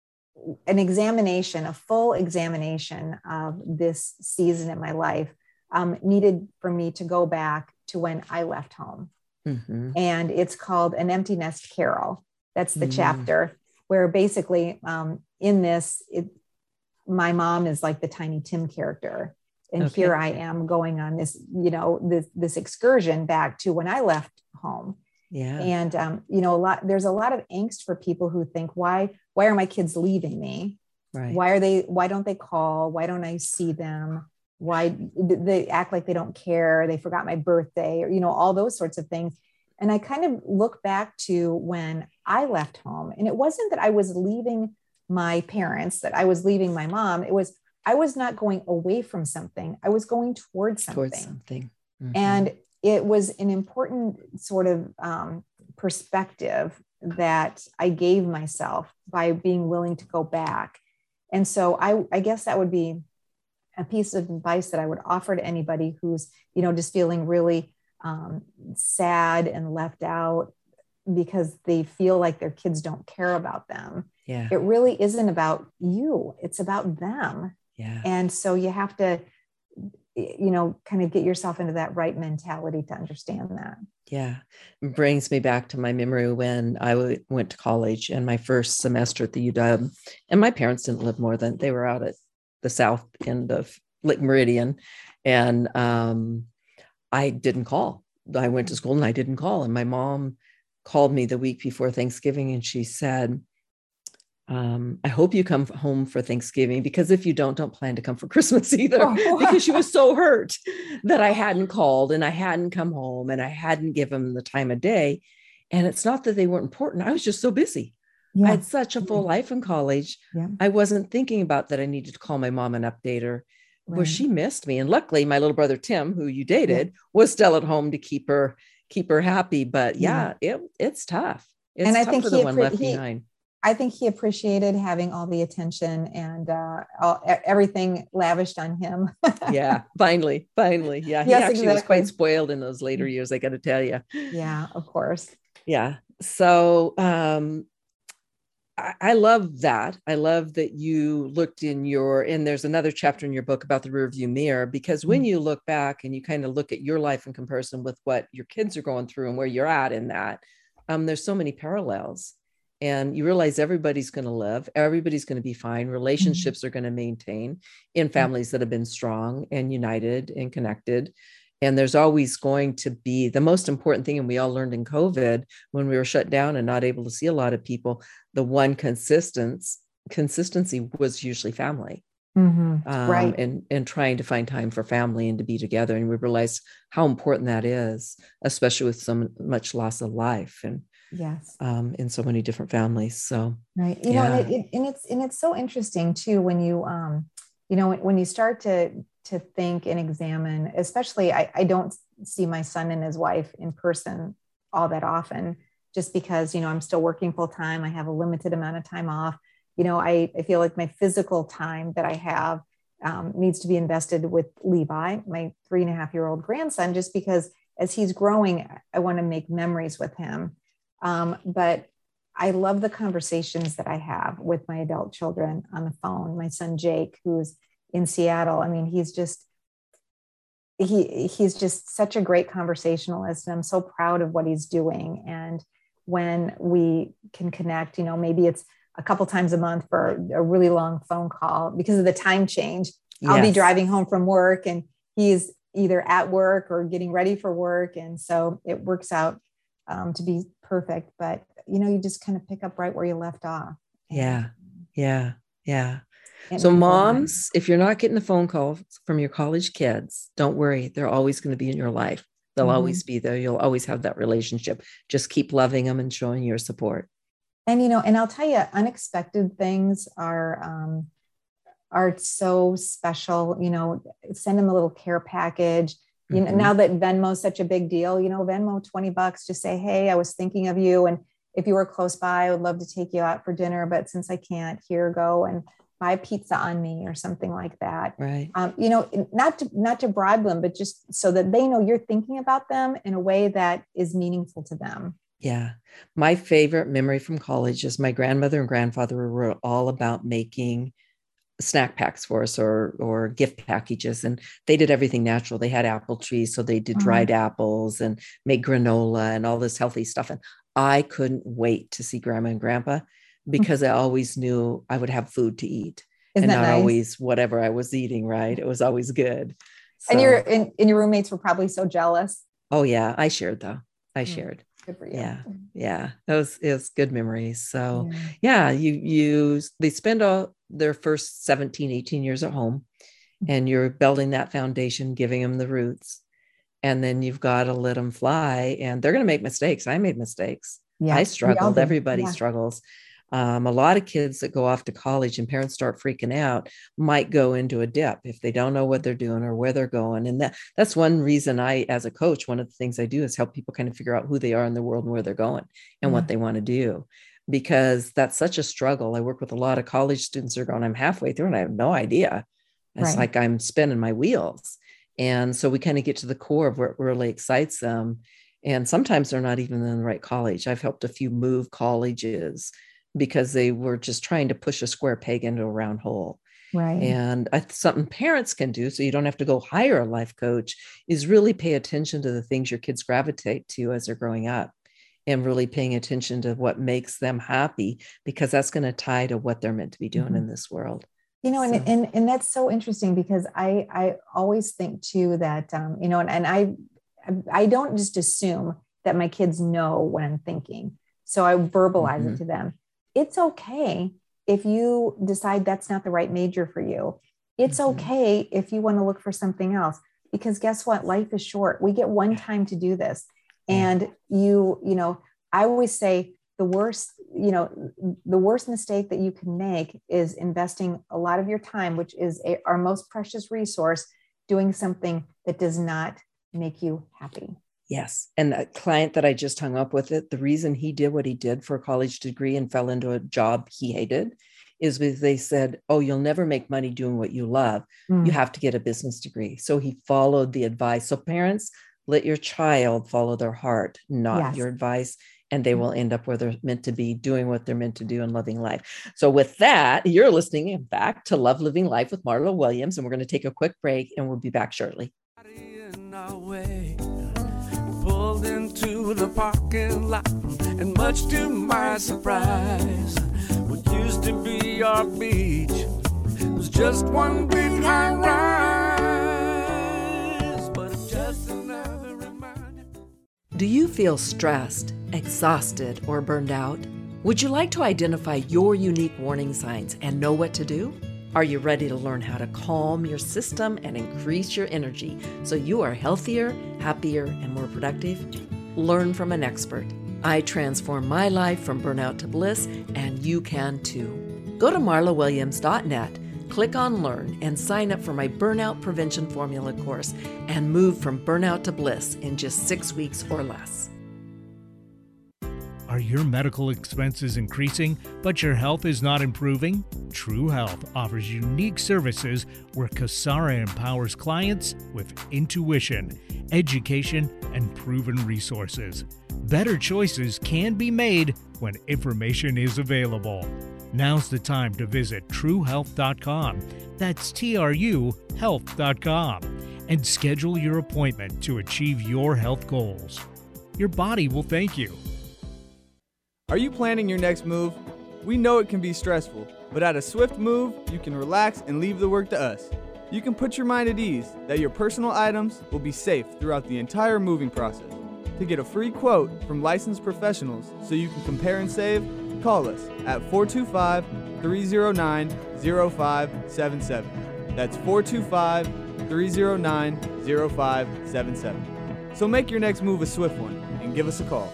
[SPEAKER 3] an examination, a full examination of this season in my life um, needed for me to go back to when I left home.
[SPEAKER 2] Mm-hmm.
[SPEAKER 3] And it's called An Empty Nest Carol. That's the
[SPEAKER 2] Mm.
[SPEAKER 3] chapter where basically um, in this, it, my mom is like the Tiny Tim character. And
[SPEAKER 2] Okay.
[SPEAKER 3] here I am going on this, you know, this, this excursion back to when I left home.
[SPEAKER 2] Yeah.
[SPEAKER 3] And, um, you know, a lot, there's a lot of angst for people who think, why, why are my kids leaving me?
[SPEAKER 2] Right.
[SPEAKER 3] Why are they, why don't they call? Why don't I see them? Why they act like they don't care? They forgot my birthday, or, you know, all those sorts of things. And I kind of look back to when I left home, and it wasn't that I was leaving my parents, that I was leaving my mom. It was, I was not going away from something. I was going towards something.
[SPEAKER 2] Towards something. Mhm.
[SPEAKER 3] And it was an important sort of um, perspective that I gave myself by being willing to go back. And so I, I guess that would be a piece of advice that I would offer to anybody who's, you know, just feeling really um, sad and left out because they feel like their kids don't care about them.
[SPEAKER 2] Yeah.
[SPEAKER 3] It really isn't about you. It's about them.
[SPEAKER 2] Yeah.
[SPEAKER 3] And so you have to, you know, kind of get yourself into that right mentality to understand that.
[SPEAKER 2] Yeah. It brings me back to my memory when I w- went to college and my first semester at the U W, and my parents didn't live more than, they were out at the south end of Lake Meridian. And um, I didn't call. I went to school and I didn't call. And my mom called me the week before Thanksgiving and she said, um, I hope you come home for Thanksgiving, because if you don't, don't plan to come for Christmas either.
[SPEAKER 3] Oh.
[SPEAKER 2] Because she was so hurt that I hadn't called and I hadn't come home and I hadn't given them the time of day. And it's not that they weren't important. I was just so busy.
[SPEAKER 3] Yeah.
[SPEAKER 2] I had such a full life in college.
[SPEAKER 3] Yeah.
[SPEAKER 2] I wasn't thinking about that I needed to call my mom and update her. Well,
[SPEAKER 3] Right.
[SPEAKER 2] she missed me. And luckily my little brother, Tim, who you dated, was still at home to keep her, keep her happy. But yeah, it, it's tough. It's
[SPEAKER 3] And I
[SPEAKER 2] tough
[SPEAKER 3] think
[SPEAKER 2] for the
[SPEAKER 3] he
[SPEAKER 2] one
[SPEAKER 3] appre-
[SPEAKER 2] left
[SPEAKER 3] he-
[SPEAKER 2] behind.
[SPEAKER 3] I think he appreciated having all the attention and uh, all, e- everything lavished on him.
[SPEAKER 2] Yeah, finally, finally. Yeah, he
[SPEAKER 3] Yes,
[SPEAKER 2] actually was
[SPEAKER 3] exactly.
[SPEAKER 2] quite spoiled in those later years, I got to tell you.
[SPEAKER 3] Yeah, of course.
[SPEAKER 2] Yeah. So um, I, I love that. I love that you looked in your, and there's another chapter in your book about the rearview mirror, because when
[SPEAKER 3] Mm.
[SPEAKER 2] you look back and you kind of look at your life in comparison with what your kids are going through and where you're at in that, um, there's so many parallels. And you realize everybody's going to live, everybody's going to be fine. Relationships are going to maintain in families that have been strong and united and connected. And there's always going to be the most important thing. And we all learned in COVID when we were shut down and not able to see a lot of people, the one consistence consistency was usually family.
[SPEAKER 3] Mm-hmm.
[SPEAKER 2] Um,
[SPEAKER 3] Right.
[SPEAKER 2] and, and trying to find time for family and to be together. And we realized how important that is, especially with so much loss of life and
[SPEAKER 3] Yes.
[SPEAKER 2] um, in so many different families. So,
[SPEAKER 3] right. You
[SPEAKER 2] yeah.
[SPEAKER 3] know, and, it, and it's, and it's so interesting too, when you, um, you know, when, when you start to, to think and examine, especially, I, I don't see my son and his wife in person all that often, just because, you know, I'm still working full time. I have a limited amount of time off. You know, I, I feel like my physical time that I have um, needs to be invested with Levi, my three and a half year old grandson, just because as he's growing, I want to make memories with him. Um, but I love the conversations that I have with my adult children on the phone. My son, Jake, who's in Seattle. I mean, he's just, he, he's just such a great conversationalist, and I'm so proud of what he's doing. And when we can connect, you know, maybe it's a couple times a month for a really long phone call because of the time change. Yes. I'll be driving home from work and he's either at work or getting ready for work. And so it works out um, to be perfect, but you know, you just kind of pick up right where you left off. And,
[SPEAKER 2] yeah. Yeah. Yeah. So moms, if you're not getting a phone call from your college kids, don't worry. They're always going to be in your life. They'll mm-hmm. always be there. You'll always have that relationship. Just keep loving them and showing your support.
[SPEAKER 3] And, you know, and I'll tell you, unexpected things are, um, are so special. You know, send them a little care package. You know, mm-hmm. now that Venmo is such a big deal, you know, Venmo twenty bucks, just say, hey, I was thinking of you. And if you were close by, I would love to take you out for dinner, but since I can't, here, go and buy pizza on me or something like that.
[SPEAKER 2] Right.
[SPEAKER 3] Um, you know, not to, not to bribe them, but just so that they know you're thinking about them in a way that is meaningful to them.
[SPEAKER 2] Yeah. My favorite memory from college is my grandmother and grandfather were all about making snack packs for us or, or gift packages. And they did everything natural. They had apple trees. So they did dried mm-hmm. apples and made granola and all this healthy stuff. And I couldn't wait to see grandma and grandpa because mm-hmm. I always knew I would have food to eat.
[SPEAKER 3] Isn't
[SPEAKER 2] and not
[SPEAKER 3] nice?
[SPEAKER 2] Always whatever I was eating, right? It was always good. So,
[SPEAKER 3] and your and, and your roommates were probably so jealous.
[SPEAKER 2] Oh yeah. I shared though. I mm-hmm. shared.
[SPEAKER 3] Good for you.
[SPEAKER 2] Yeah. Yeah. That was, it was good memories. So yeah, yeah you, you, they spend all their first seventeen, eighteen years at home and you're building that foundation, giving them the roots. And then you've got to let them fly and they're going to make mistakes. I made mistakes. Yeah, I struggled. Everybody yeah. struggles. Um, a lot of kids that go off to college and parents start freaking out might go into a dip if they don't know what they're doing or where they're going. And that that's one reason I, as a coach, one of the things I do is help people kind of figure out who they are in the world and where they're going and yeah. what they want to do, because that's such a struggle. I work with a lot of college students who are going, I'm halfway through and I have no idea. It's right. like I'm spinning my wheels. And so we kind of get to the core of what really excites them. And sometimes they're not even in the right college. I've helped a few move colleges because they were just trying to push a square peg into a round hole.
[SPEAKER 3] Right.
[SPEAKER 2] And I, something parents can do, so you don't have to go hire a life coach, is really pay attention to the things your kids gravitate to as they're growing up and really paying attention to what makes them happy, because that's going to tie to what they're meant to be doing mm-hmm. in this world.
[SPEAKER 3] You know, so. and, and, and that's so interesting because I, I always think too that, um, you know, and, and I, I don't just assume that my kids know what I'm thinking. So I verbalize mm-hmm. it to them. It's okay if you decide that's not the right major for you. It's mm-hmm. okay if you want to look for something else, because guess what? Life is short. We get one time to do this. And you, you know, I always say the worst, you know, the worst mistake that you can make is investing a lot of your time, which is a, our most precious resource, doing something that does not make you happy.
[SPEAKER 2] Yes. And the client that I just hung up with it, the reason he did what he did for a college degree and fell into a job he hated is because they said, oh, you'll never make money doing what you love. Mm. You have to get a business degree. So he followed the advice. So parents, let your child follow their heart, not yes. your advice. And they will end up where they're meant to be, doing what they're meant to do and loving life. So with that, you're listening back to Love Living Life with Marla Williams. And we're going to take a quick break and we'll be back shortly.
[SPEAKER 4] Pulled into the parking lot, and much to my surprise, what used to be our beach was just one big high rise, but it's just another reminder.
[SPEAKER 2] Do you feel stressed, exhausted, or burned out? Would you like to identify your unique warning signs and know what to do? Are you ready to learn how to calm your system and increase your energy so you are healthier, happier, and more productive? Learn from an expert. I transformed my life from burnout to bliss, and you can too. Go to marla williams dot net, click on Learn, and sign up for my Burnout Prevention Formula course and move from burnout to bliss in just six weeks or less.
[SPEAKER 6] Are your medical expenses increasing, but your health is not improving? True Health offers unique services where Kasara empowers clients with intuition, education, and proven resources. Better choices can be made when information is available. Now's the time to visit true health dot com. That's T R U health dot com. And schedule your appointment to achieve your health goals. Your body will thank you.
[SPEAKER 9] Are you planning your next move? We know it can be stressful, but at a Swift Move, you can relax and leave the work to us. You can put your mind at ease that your personal items will be safe throughout the entire moving process. To get a free quote from licensed professionals so you can compare and save, call us at four two five, three zero nine, zero five seven seven. That's four two five, three zero nine, zero five seven seven. So make your next move a swift one and give us a call.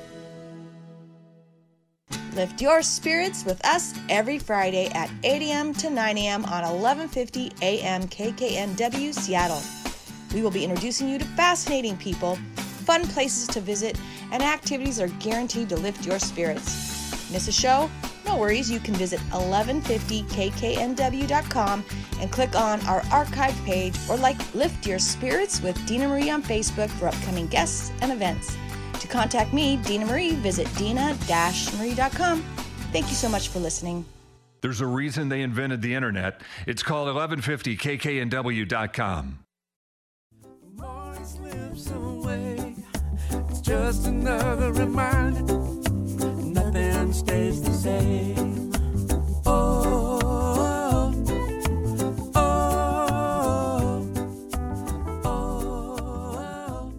[SPEAKER 5] Lift your spirits with us every Friday at eight a.m. to nine a.m. on eleven fifty a.m. K K N W Seattle. We will be introducing you to fascinating people, fun places to visit, and activities are guaranteed to lift your spirits. Miss a show? No worries, you can visit eleven fifty K K N W dot com and click on our archive page, or like Lift Your Spirits with Dina Marie on Facebook for upcoming guests and events. To contact me, Dina Marie, visit dina dash marie dot com. Thank you so much for listening.
[SPEAKER 8] There's a reason they invented the internet. It's called eleven fifty K K N W dot com.
[SPEAKER 4] The more it slips away, it's just another reminder, nothing stays the same. Oh, oh, oh, oh.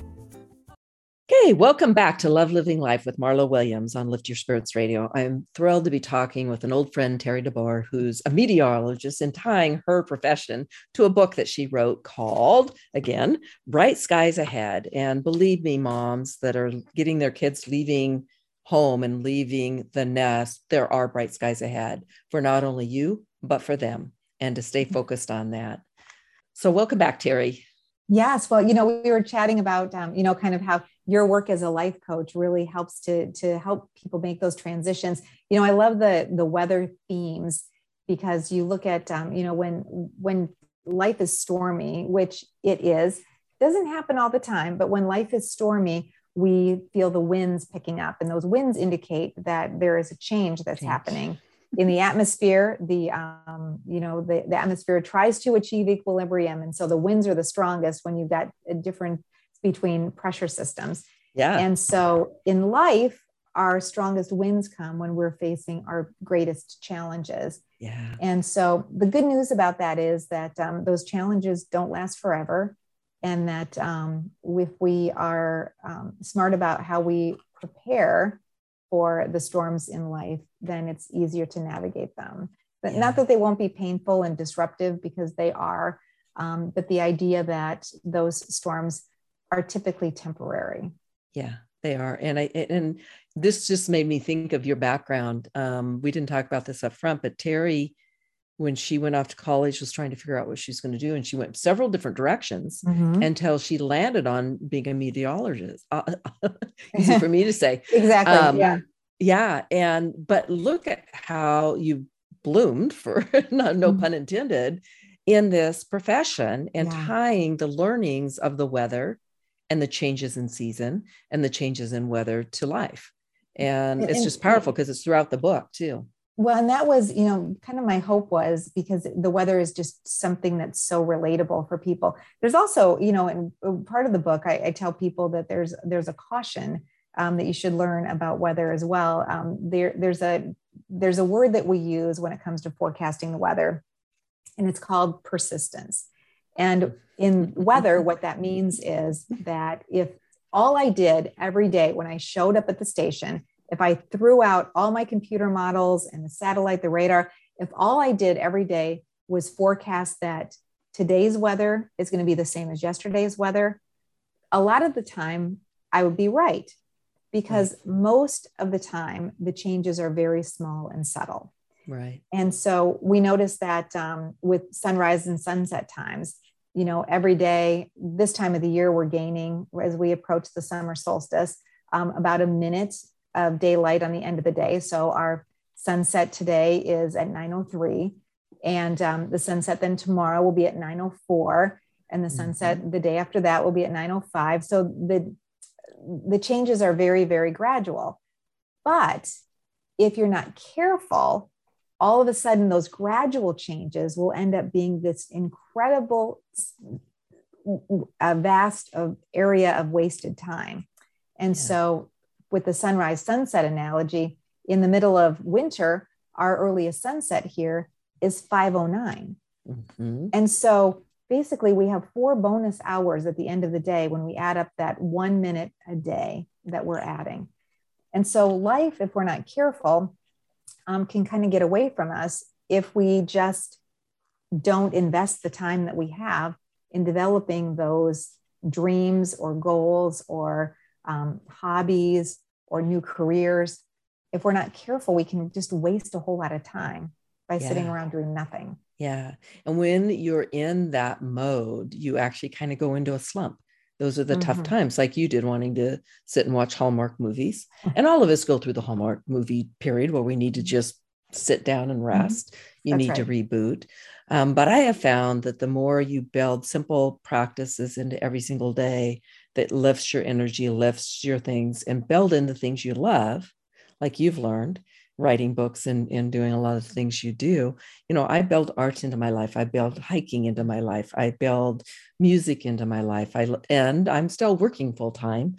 [SPEAKER 2] Okay, welcome back to Love Living Life with Marla Williams on Lift Your Spirits Radio. I'm thrilled to be talking with an old friend, Terry DeBoer, who's a meteorologist and tying her profession to a book that she wrote called, again, Bright Skies Ahead. And believe me, moms that are getting their kids leaving home and leaving the nest, there are bright skies ahead for not only you, but for them, and to stay focused on that. So welcome back, Terry.
[SPEAKER 3] Yes. Well, you know, we were chatting about, um, you know, kind of how your work as a life coach really helps to, to help people make those transitions. You know, I love the, the weather themes, because you look at, um, you know, when, when life is stormy, which it is, doesn't happen all the time, but when life is stormy, we feel the winds picking up, and those winds indicate that there is a change that's change. happening in the atmosphere. The, um, you know, the, the atmosphere tries to achieve equilibrium. And so the winds are the strongest when you've got a difference between pressure systems.
[SPEAKER 2] Yeah.
[SPEAKER 3] And so in life, our strongest winds come when we're facing our greatest challenges.
[SPEAKER 2] Yeah.
[SPEAKER 3] And so the good news about that is that um, those challenges don't last forever. And that um, if we are um, smart about how we prepare for the storms in life, then it's easier to navigate them. But yeah. Not that they won't be painful and disruptive, because they are, um, but the idea that those storms are typically temporary.
[SPEAKER 2] Yeah, they are. And I and this just made me think of your background. Um, we didn't talk about this up front, but Terry, when she went off to college, was trying to figure out what she's going to do. And she went several different directions mm-hmm. until she landed on being a meteorologist. Uh, easy for me to say.
[SPEAKER 3] Exactly.
[SPEAKER 2] Um,
[SPEAKER 3] yeah.
[SPEAKER 2] Yeah. And, but look at how you bloomed, for no, no mm-hmm. pun intended, in this profession, and yeah. tying the learnings of the weather and the changes in season and the changes in weather to life. And, and it's just powerful because it's throughout the book too.
[SPEAKER 3] Well, and that was, you know, kind of my hope was, because the weather is just something that's so relatable for people. There's also, you know, in part of the book, I, I tell people that there's there's a caution um, that you should learn about weather as well. Um, there, there's a there's a word that we use when it comes to forecasting the weather, and it's called persistence. And in weather, what that means is that if all I did every day when I showed up at the station if I threw out all my computer models and the satellite, the radar, if all I did every day was forecast that today's weather is going to be the same as yesterday's weather, a lot of the time I would be right, because right. most of the time the changes are very small and subtle.
[SPEAKER 2] Right.
[SPEAKER 3] And so we notice that um, with sunrise and sunset times, you know, every day, this time of the year, we're gaining, as we approach the summer solstice, um, about a minute of daylight on the end of the day. So our sunset today is at nine oh three, and um, the sunset then tomorrow will be at nine oh four, and the sunset mm-hmm. the day after that will be at nine oh five. So the, the changes are very, very gradual. But if you're not careful, all of a sudden those gradual changes will end up being this incredible, a vast of area of wasted time. And yeah. so with the sunrise sunset analogy, in the middle of winter, our earliest sunset here is five oh nine. Mm-hmm. And so basically we have four bonus hours at the end of the day when we add up that one minute a day that we're adding. And so life, if we're not careful, um, can kind of get away from us if we just don't invest the time that we have in developing those dreams or goals or um, hobbies or new careers. If we're not careful, we can just waste a whole lot of time by yeah. sitting around doing nothing.
[SPEAKER 2] Yeah. And when you're in that mode, you actually kind of go into a slump. Those are the mm-hmm. tough times, like you did, wanting to sit and watch Hallmark movies. And all of us go through the Hallmark movie period where we need to just sit down and rest. Mm-hmm. You That's need right. to reboot. Um, but I have found that the more you build simple practices into every single day that lifts your energy, lifts your things, and build in the things you love, like you've learned, writing books and, and doing a lot of things you do. You know, I build art into my life. I build hiking into my life. I build music into my life. I, and I'm still working full time.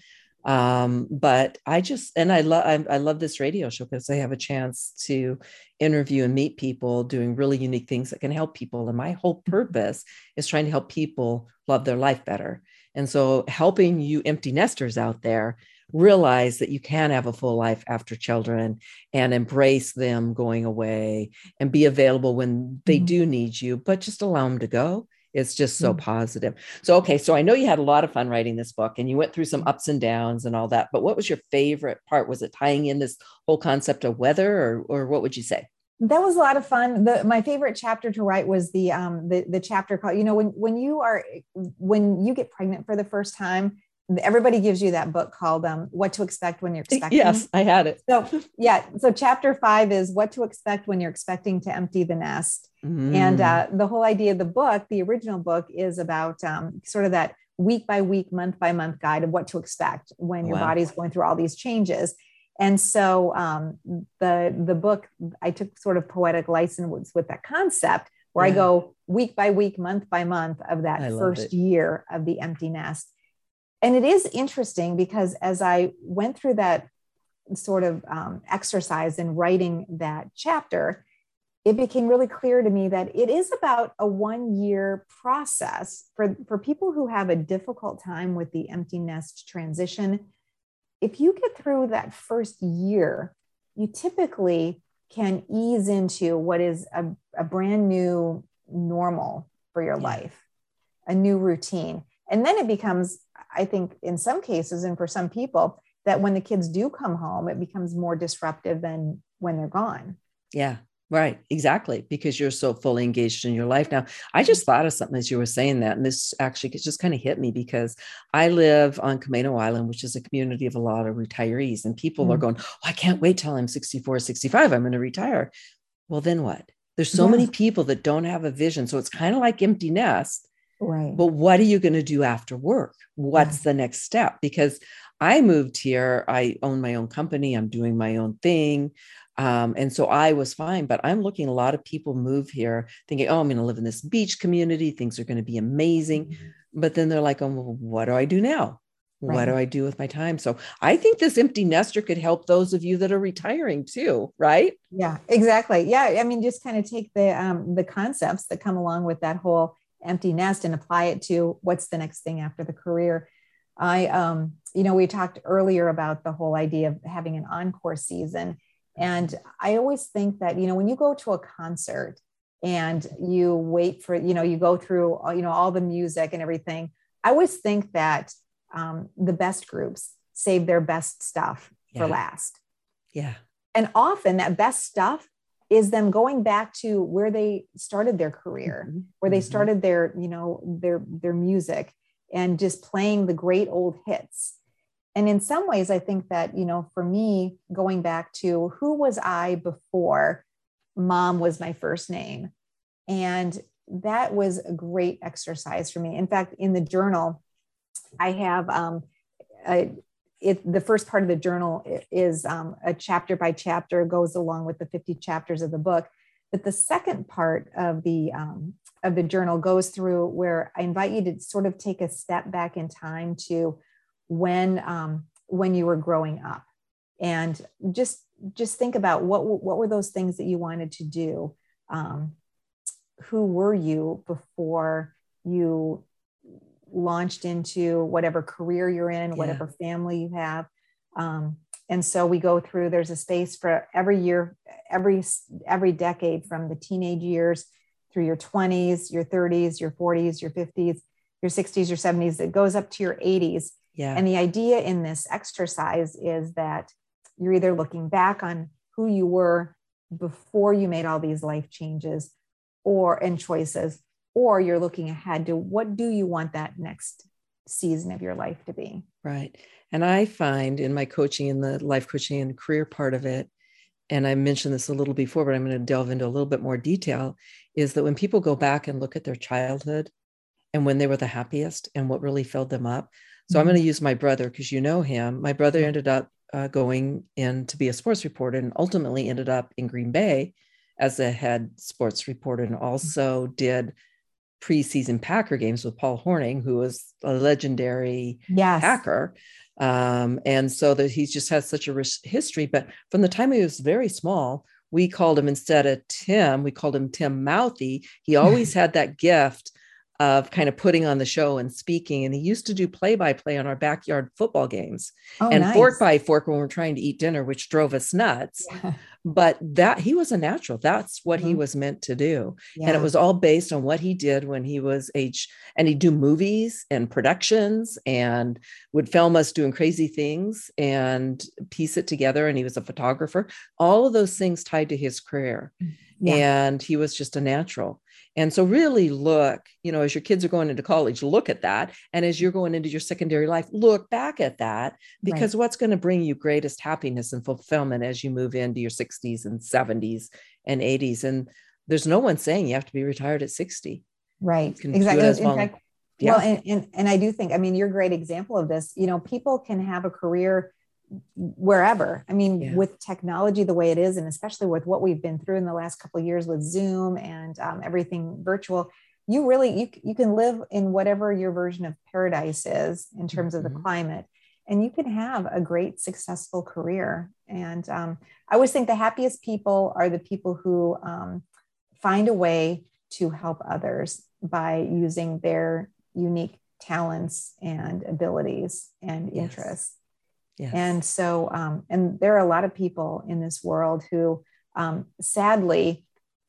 [SPEAKER 2] Um, but I just, and I love, I, I love this radio show because I have a chance to interview and meet people doing really unique things that can help people. And my whole purpose is trying to help people love their life better. And so helping you empty nesters out there realize that you can have a full life after children and embrace them going away and be available when they mm-hmm. do need you, but just allow them to go. It's just so mm-hmm. positive. So, okay. So I know you had a lot of fun writing this book and you went through some ups and downs and all that, but what was your favorite part? Was it tying in this whole concept of weather, or, or what would you say?
[SPEAKER 3] That was a lot of fun. The, my favorite chapter to write was the, um, the, the chapter called, you know, when, when you are, when you get pregnant for the first time, everybody gives you that book called um, What to Expect When You're Expecting.
[SPEAKER 2] Yes, I had it.
[SPEAKER 3] So yeah. So chapter five is What to Expect When You're Expecting to Empty the Nest. Mm. And uh, the whole idea of the book, the original book, is about um, sort of that week by week, month by month guide of what to expect when your wow. body's going through all these changes. And so um, the, the book, I took sort of poetic license with that concept where yeah. I go week by week, month by month of that I first year of the empty nest. And it is interesting because as I went through that sort of um, exercise in writing that chapter, it became really clear to me that it is about a one year process for, for people who have a difficult time with the empty nest transition. If you get through that first year, you typically can ease into what is a, a brand new normal for your yeah. life, a new routine. And then it becomes, I think in some cases, and for some people, that when the kids do come home, it becomes more disruptive than when they're gone.
[SPEAKER 2] Yeah, right. Exactly. Because you're so fully engaged in your life. Now, I just thought of something as you were saying that, and this actually just kind of hit me because I live on Camano Island, which is a community of a lot of retirees, and people mm. are going, oh, I can't wait till I'm sixty-four, sixty-five. I'm going to retire. Well, then what? There's so yeah. many people that don't have a vision. So it's kind of like empty nest.
[SPEAKER 3] Right.
[SPEAKER 2] But what are you going to do after work? What's yeah. the next step? Because I moved here, I own my own company, I'm doing my own thing. Um, and so I was fine, but I'm looking, a lot of people move here thinking, oh, I'm going to live in this beach community. Things are going to be amazing. Mm-hmm. But then they're like, oh, well, what do I do now? Right. What do I do with my time? So I think this empty nester could help those of you that are retiring too, right?
[SPEAKER 3] Yeah, exactly. Yeah. I mean, just kind of take the, um, the concepts that come along with that whole empty nest and apply it to what's the next thing after the career. I, um, you know, we talked earlier about the whole idea of having an encore season. And I always think that, you know, when you go to a concert and you wait for, you know, you go through, you know, all the music and everything, I always think that um, the best groups save their best stuff
[SPEAKER 2] Yeah.
[SPEAKER 3] for last.
[SPEAKER 2] Yeah.
[SPEAKER 3] And often that best stuff is them going back to where they started their career,
[SPEAKER 2] Mm-hmm.
[SPEAKER 3] where they
[SPEAKER 2] Mhm.
[SPEAKER 3] started their, you know, their, their music, and just playing the great old hits. And in some ways, I think that, you know, for me, going back to who was I before mom was my first name. And that was a great exercise for me. In fact, in the journal, I have um, a, it, the first part of the journal is um, a chapter by chapter, goes along with the fifty chapters of the book. But the second part of the um, of the journal goes through where I invite you to sort of take a step back in time to when um, when you were growing up, and just just think about what what were those things that you wanted to do. Um, who were you before you launched into whatever career you're in, whatever yeah. family you have. Um, and so we go through, there's a space for every year, every, every decade, from the teenage years through your twenties, your thirties, your forties, your fifties, your sixties, your seventies, it goes up to your eighties.
[SPEAKER 2] Yeah.
[SPEAKER 3] And the idea in this exercise is that you're either looking back on who you were before you made all these life changes or and choices, or you're looking ahead to what do you want that next season of your life to be.
[SPEAKER 2] Right. And I find in my coaching, in the life coaching and career part of it, and I mentioned this a little before, but I'm going to delve into a little bit more detail, is that when people go back and look at their childhood and when they were the happiest and what really filled them up. So mm-hmm. I'm going to use my brother, because you know him. My brother ended up uh, going in to be a sports reporter and ultimately ended up in Green Bay as a head sports reporter, and also did preseason Packer games with Paul Hornung, who was a legendary
[SPEAKER 3] yes.
[SPEAKER 2] Packer. Um, and so that he just has such a rich history. But from the time he was very small, we called him, instead of Tim, we called him Tim Mouthy. He always had that gift of kind of putting on the show and speaking. And he used to do play-by-play on our backyard football games
[SPEAKER 3] oh,
[SPEAKER 2] and
[SPEAKER 3] nice.
[SPEAKER 2] fork by fork when we're trying to eat dinner, which drove us nuts.
[SPEAKER 3] Yeah.
[SPEAKER 2] But that he was a natural. That's what mm-hmm. he was meant to do. Yeah. And it was all based on what he did when he was age, and he'd do movies and productions and would film us doing crazy things and piece it together. And he was a photographer, all of those things tied to his career. Yeah. And he was just a natural. And so really look, you know, as your kids are going into college, look at that. And as you're going into your secondary life, look back at that, because right. what's going to bring you greatest happiness and fulfillment as you move into your sixties and seventies and eighties. And there's no one saying you have to be retired at sixty.
[SPEAKER 3] Right.
[SPEAKER 2] You can
[SPEAKER 3] exactly.
[SPEAKER 2] do it as
[SPEAKER 3] In
[SPEAKER 2] well.
[SPEAKER 3] fact,
[SPEAKER 2] yeah.
[SPEAKER 3] Well, and, and, and I do think, I mean, you're a great example of this. You know, people can have a career wherever. I mean, yeah. with technology the way it is, and especially with what we've been through in the last couple of years with Zoom and um, everything virtual, you really, you, you can live in whatever your version of paradise is in terms mm-hmm. of the climate, and you can have a great, successful career. And um, I always think the happiest people are the people who um, find a way to help others by using their unique talents and abilities and
[SPEAKER 2] yes.
[SPEAKER 3] interests.
[SPEAKER 2] Yes.
[SPEAKER 3] And so, um, and there are a lot of people in this world who um, sadly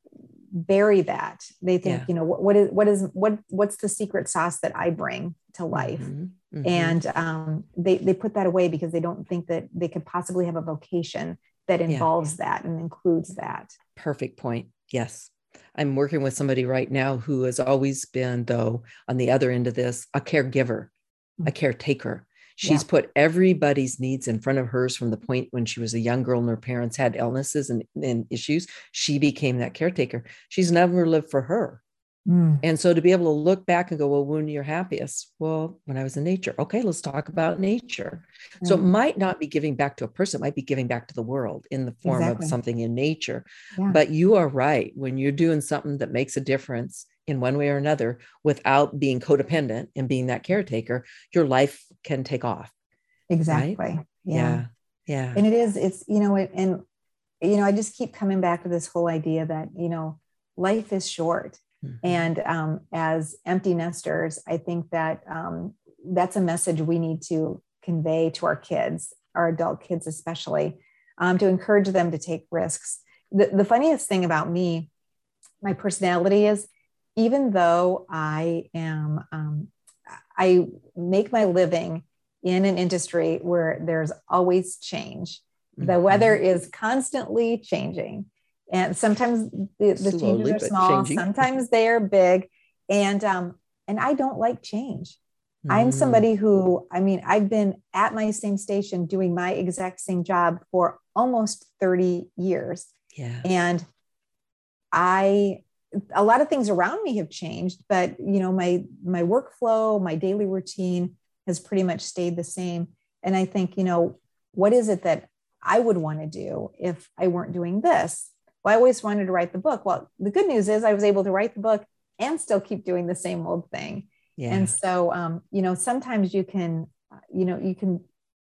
[SPEAKER 3] bury that. They think, yeah. you know, what, what is, what is, what, what's the secret sauce that I bring to life?
[SPEAKER 2] Mm-hmm. Mm-hmm.
[SPEAKER 3] And um, they, they put that away because they don't think that they could possibly have a vocation that involves yeah. that and includes that.
[SPEAKER 2] Perfect point. Yes. I'm working with somebody right now who has always been, though, on the other end of this, a caregiver, mm-hmm. a caretaker. She's yeah. put everybody's needs in front of hers from the point when she was a young girl and her parents had illnesses and, and issues. She became that caretaker. She's never lived for her. Mm. And so to be able to look back and go, well, when you're happiest? Well, when I was in nature. Okay, let's talk about nature. Mm. So it might not be giving back to a person. It might be giving back to the world in the form exactly. of something in nature. Yeah. But you are right. When you're doing something that makes a difference in one way or another, without being codependent and being that caretaker, your life can take off.
[SPEAKER 3] Exactly.
[SPEAKER 2] Right?
[SPEAKER 3] Yeah.
[SPEAKER 2] yeah. Yeah.
[SPEAKER 3] And it is, it's, you know, it, and, you know, I just keep coming back to this whole idea that, you know, life is short. Mm-hmm. And um, as empty nesters, I think that um, that's a message we need to convey to our kids, our adult kids especially, um, to encourage them to take risks. The, the funniest thing about me, my personality is, even though I am, um, I make my living in an industry where there's always change. The mm-hmm. weather is constantly changing. And sometimes the, the changes are small, changing. Sometimes they are big. And, um, and I don't like change. Mm. I'm somebody who, I mean, I've been at my same station doing my exact same job for almost thirty years.
[SPEAKER 2] Yeah.
[SPEAKER 3] And I, a lot of things around me have changed, but you know, my, my workflow, my daily routine has pretty much stayed the same. And I think, you know, what is it that I would want to do if I weren't doing this? Well, I always wanted to write the book. Well, the good news is I was able to write the book and still keep doing the same old thing. Yeah. And so, um, you know, sometimes you can, you know, you can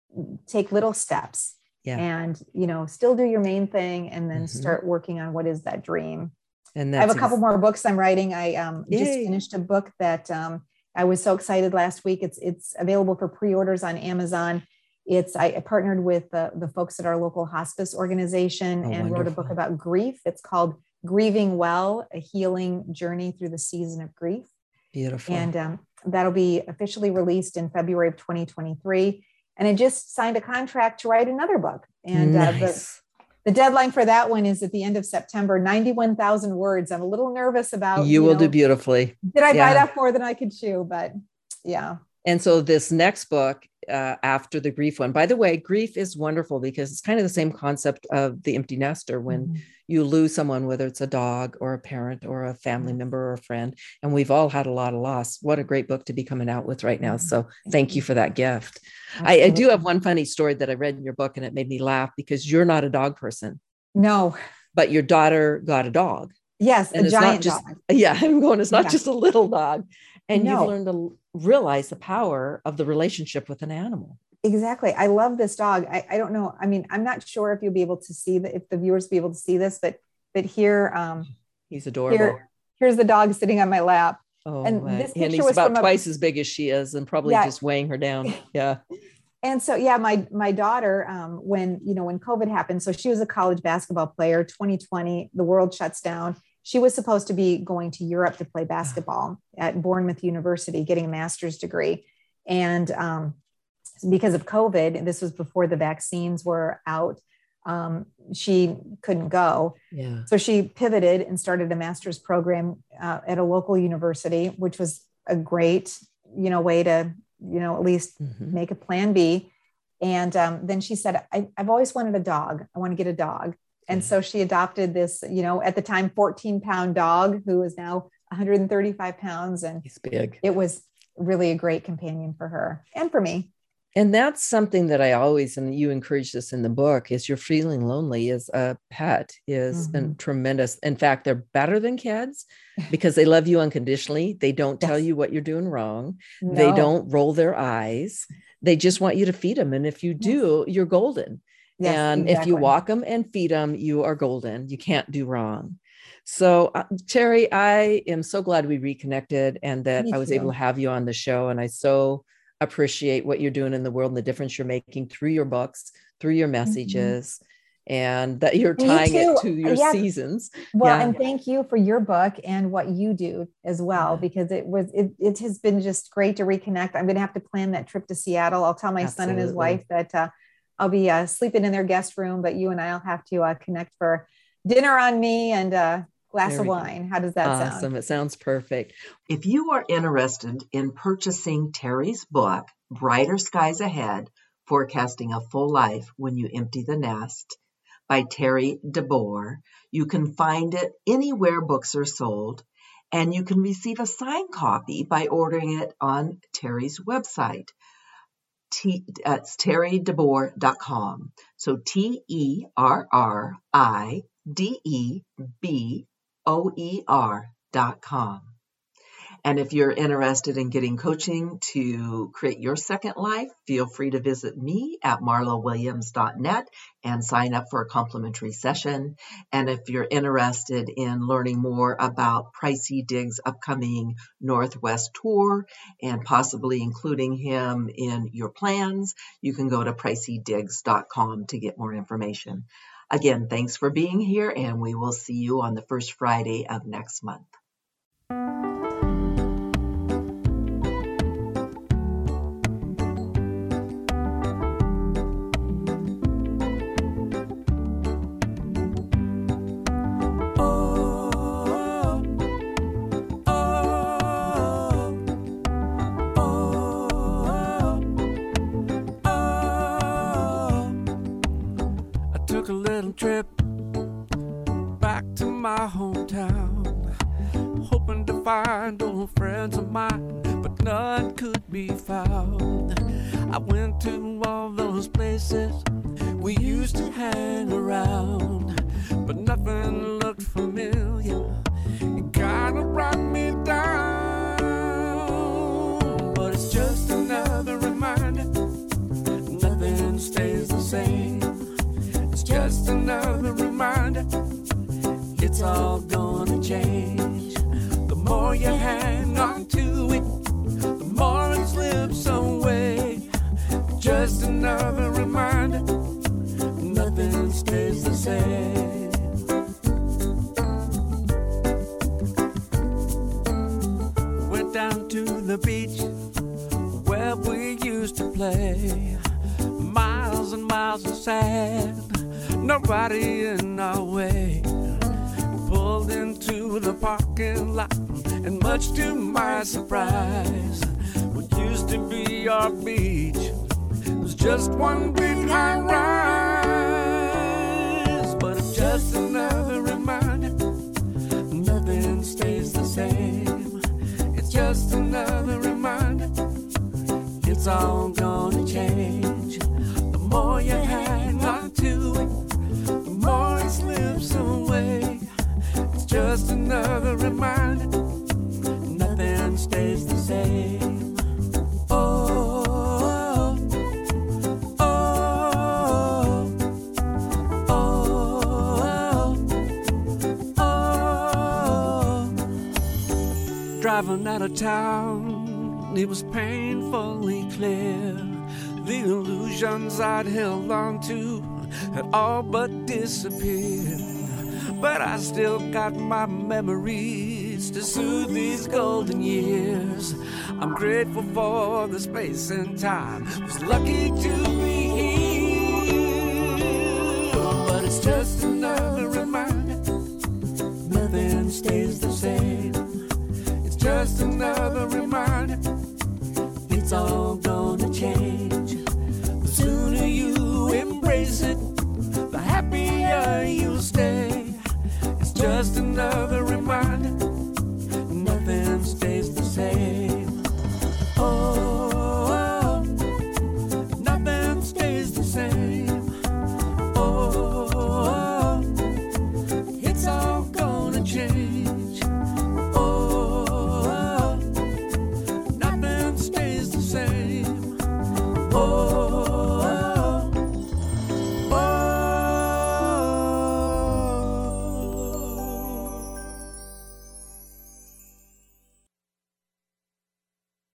[SPEAKER 3] take little steps yeah. and, you know, still do your main thing and then mm-hmm. start working on what is that dream. And I have a couple ex- more books I'm writing. I um, just finished a book that um, I was so excited last week. It's, it's available for pre-orders on Amazon. It's, I partnered with the, the folks at our local hospice organization oh, and wonderful. wrote a book about grief. It's called Grieving Well, A Healing Journey Through the Season of Grief.
[SPEAKER 2] Beautiful.
[SPEAKER 3] And um, that'll be officially released in February of twenty twenty-three. And I just signed a contract to write another book. And nice. uh, the, the deadline for that one is at the end of September, ninety-one thousand words. I'm a little nervous about.
[SPEAKER 2] You, you will know, do beautifully.
[SPEAKER 3] Did I yeah. bite off more than I could chew? But yeah.
[SPEAKER 2] And so this next book, uh, after the grief one, by the way, grief is wonderful because it's kind of the same concept of the empty nester when mm-hmm. you lose someone, whether it's a dog or a parent or a family member or a friend. And we've all had a lot of loss. What a great book to be coming out with right now. So thank you for that gift. I, I do have one funny story that I read in your book and it made me laugh because you're not a dog person.
[SPEAKER 3] No.
[SPEAKER 2] But your daughter got a dog.
[SPEAKER 3] Yes,
[SPEAKER 2] and
[SPEAKER 3] a
[SPEAKER 2] it's
[SPEAKER 3] giant
[SPEAKER 2] not just,
[SPEAKER 3] dog.
[SPEAKER 2] Yeah, I'm going, it's not
[SPEAKER 3] yeah.
[SPEAKER 2] just a little dog. And
[SPEAKER 3] no.
[SPEAKER 2] you've learned to realize the power of the relationship with an animal.
[SPEAKER 3] Exactly. I love this dog. I, I don't know. I mean, I'm not sure if you'll be able to see that, if the viewers be able to see this, but, but here, um,
[SPEAKER 2] he's adorable.
[SPEAKER 3] Here, here's the dog sitting on my lap.
[SPEAKER 2] Oh,
[SPEAKER 3] and
[SPEAKER 2] my.
[SPEAKER 3] this
[SPEAKER 2] and
[SPEAKER 3] he's
[SPEAKER 2] he's about
[SPEAKER 3] a,
[SPEAKER 2] twice as big as she is and probably yeah. just weighing her down. Yeah.
[SPEAKER 3] And so, yeah, my, my daughter, um, when, you know, when COVID happened, so she was a college basketball player, twenty twenty, the world shuts down. She was supposed to be going to Europe to play basketball at Bournemouth University, getting a master's degree. And um, because of COVID, this was before the vaccines were out, um, she couldn't go.
[SPEAKER 2] Yeah.
[SPEAKER 3] So she pivoted and started a master's program uh, at a local university, which was a great, you know, way to, you know, at least mm-hmm. make a plan B. And um, then she said, I, I've always wanted a dog. I want to get a dog. And so she adopted this, you know, at the time, fourteen pound dog who is now one hundred thirty-five pounds. And
[SPEAKER 2] he's big.
[SPEAKER 3] It was really a great companion for her and for me.
[SPEAKER 2] And that's something that I always, and you encourage this in the book, is you're feeling lonely is a pet is mm-hmm. a tremendous. In fact, they're better than kids because they love you unconditionally. They don't tell yes. you what you're doing wrong. No. They don't roll their eyes. They just want you to feed them. And if you do, yes. you're golden. Yes, and exactly. if you walk them and feed them, you are golden. You can't do wrong. So, uh, Terry, I am so glad we reconnected and that Me I was too. able to have you on the show. And I so appreciate what you're doing in the world and the difference you're making through your books, through your messages, mm-hmm. and that you're tying it to your yeah. seasons.
[SPEAKER 3] Well, yeah. and thank you for your book and what you do as well, yeah. because it was, it, it has been just great to reconnect. I'm going to have to plan that trip to Seattle. I'll tell my Absolutely. son and his wife that, uh, I'll be uh, sleeping in their guest room, but you and I'll have to uh, connect for dinner on me and a glass of wine. Go. How does that
[SPEAKER 2] awesome.
[SPEAKER 3] sound?
[SPEAKER 2] Awesome. It sounds perfect.
[SPEAKER 1] If you are interested in purchasing Terry's book, Brighter Skies Ahead, Forecasting a Full Life When You Empty the Nest, by Terry DeBoer, you can find it anywhere books are sold, and you can receive a signed copy by ordering it on Terry's website. T, uh, it's terry deboer dot com. So T E R R I D E B O E R dot com. And if you're interested in getting coaching to create your second life, feel free to visit me at marla williams dot net and sign up for a complimentary session. And if you're interested in learning more about Pricey Diggs' upcoming Northwest tour and possibly including him in your plans, you can go to pricey diggs dot com to get more information. Again, thanks for being here, and we will see you on the first Friday of next month.
[SPEAKER 4] Trip back to my hometown, hoping to find old friends of mine, but none could be found. I went to all those places we used to hang around, but nothing looked familiar. It kinda brought me down, but it's just another reminder, nothing stays the same. Just another reminder, it's all gonna change. The more you hang on to it, the more it slips away. Just another reminder, nothing stays the same. Went down to the beach where we used to play, miles and miles of sand, nobody in our way. Pulled into the parking lot, and much to my surprise, what used to be our beach was just one big high rise. But it's just another reminder, nothing stays the same. It's just another reminder, it's all gonna change. The more you hang on to it, the more it slips away. It's just another reminder, nothing stays the same. Oh, oh, oh, oh, oh. Driving out of town, it was painfully clear. The illusions I'd held on to had all but disappeared, but I still got my memories to soothe these golden years. I'm grateful for the space and time, was lucky to be here. But it's just another reminder, nothing stays the same. It's just another reminder, it's all gonna change. The sooner you embrace it, the happier you'll stay. It's just another reminder,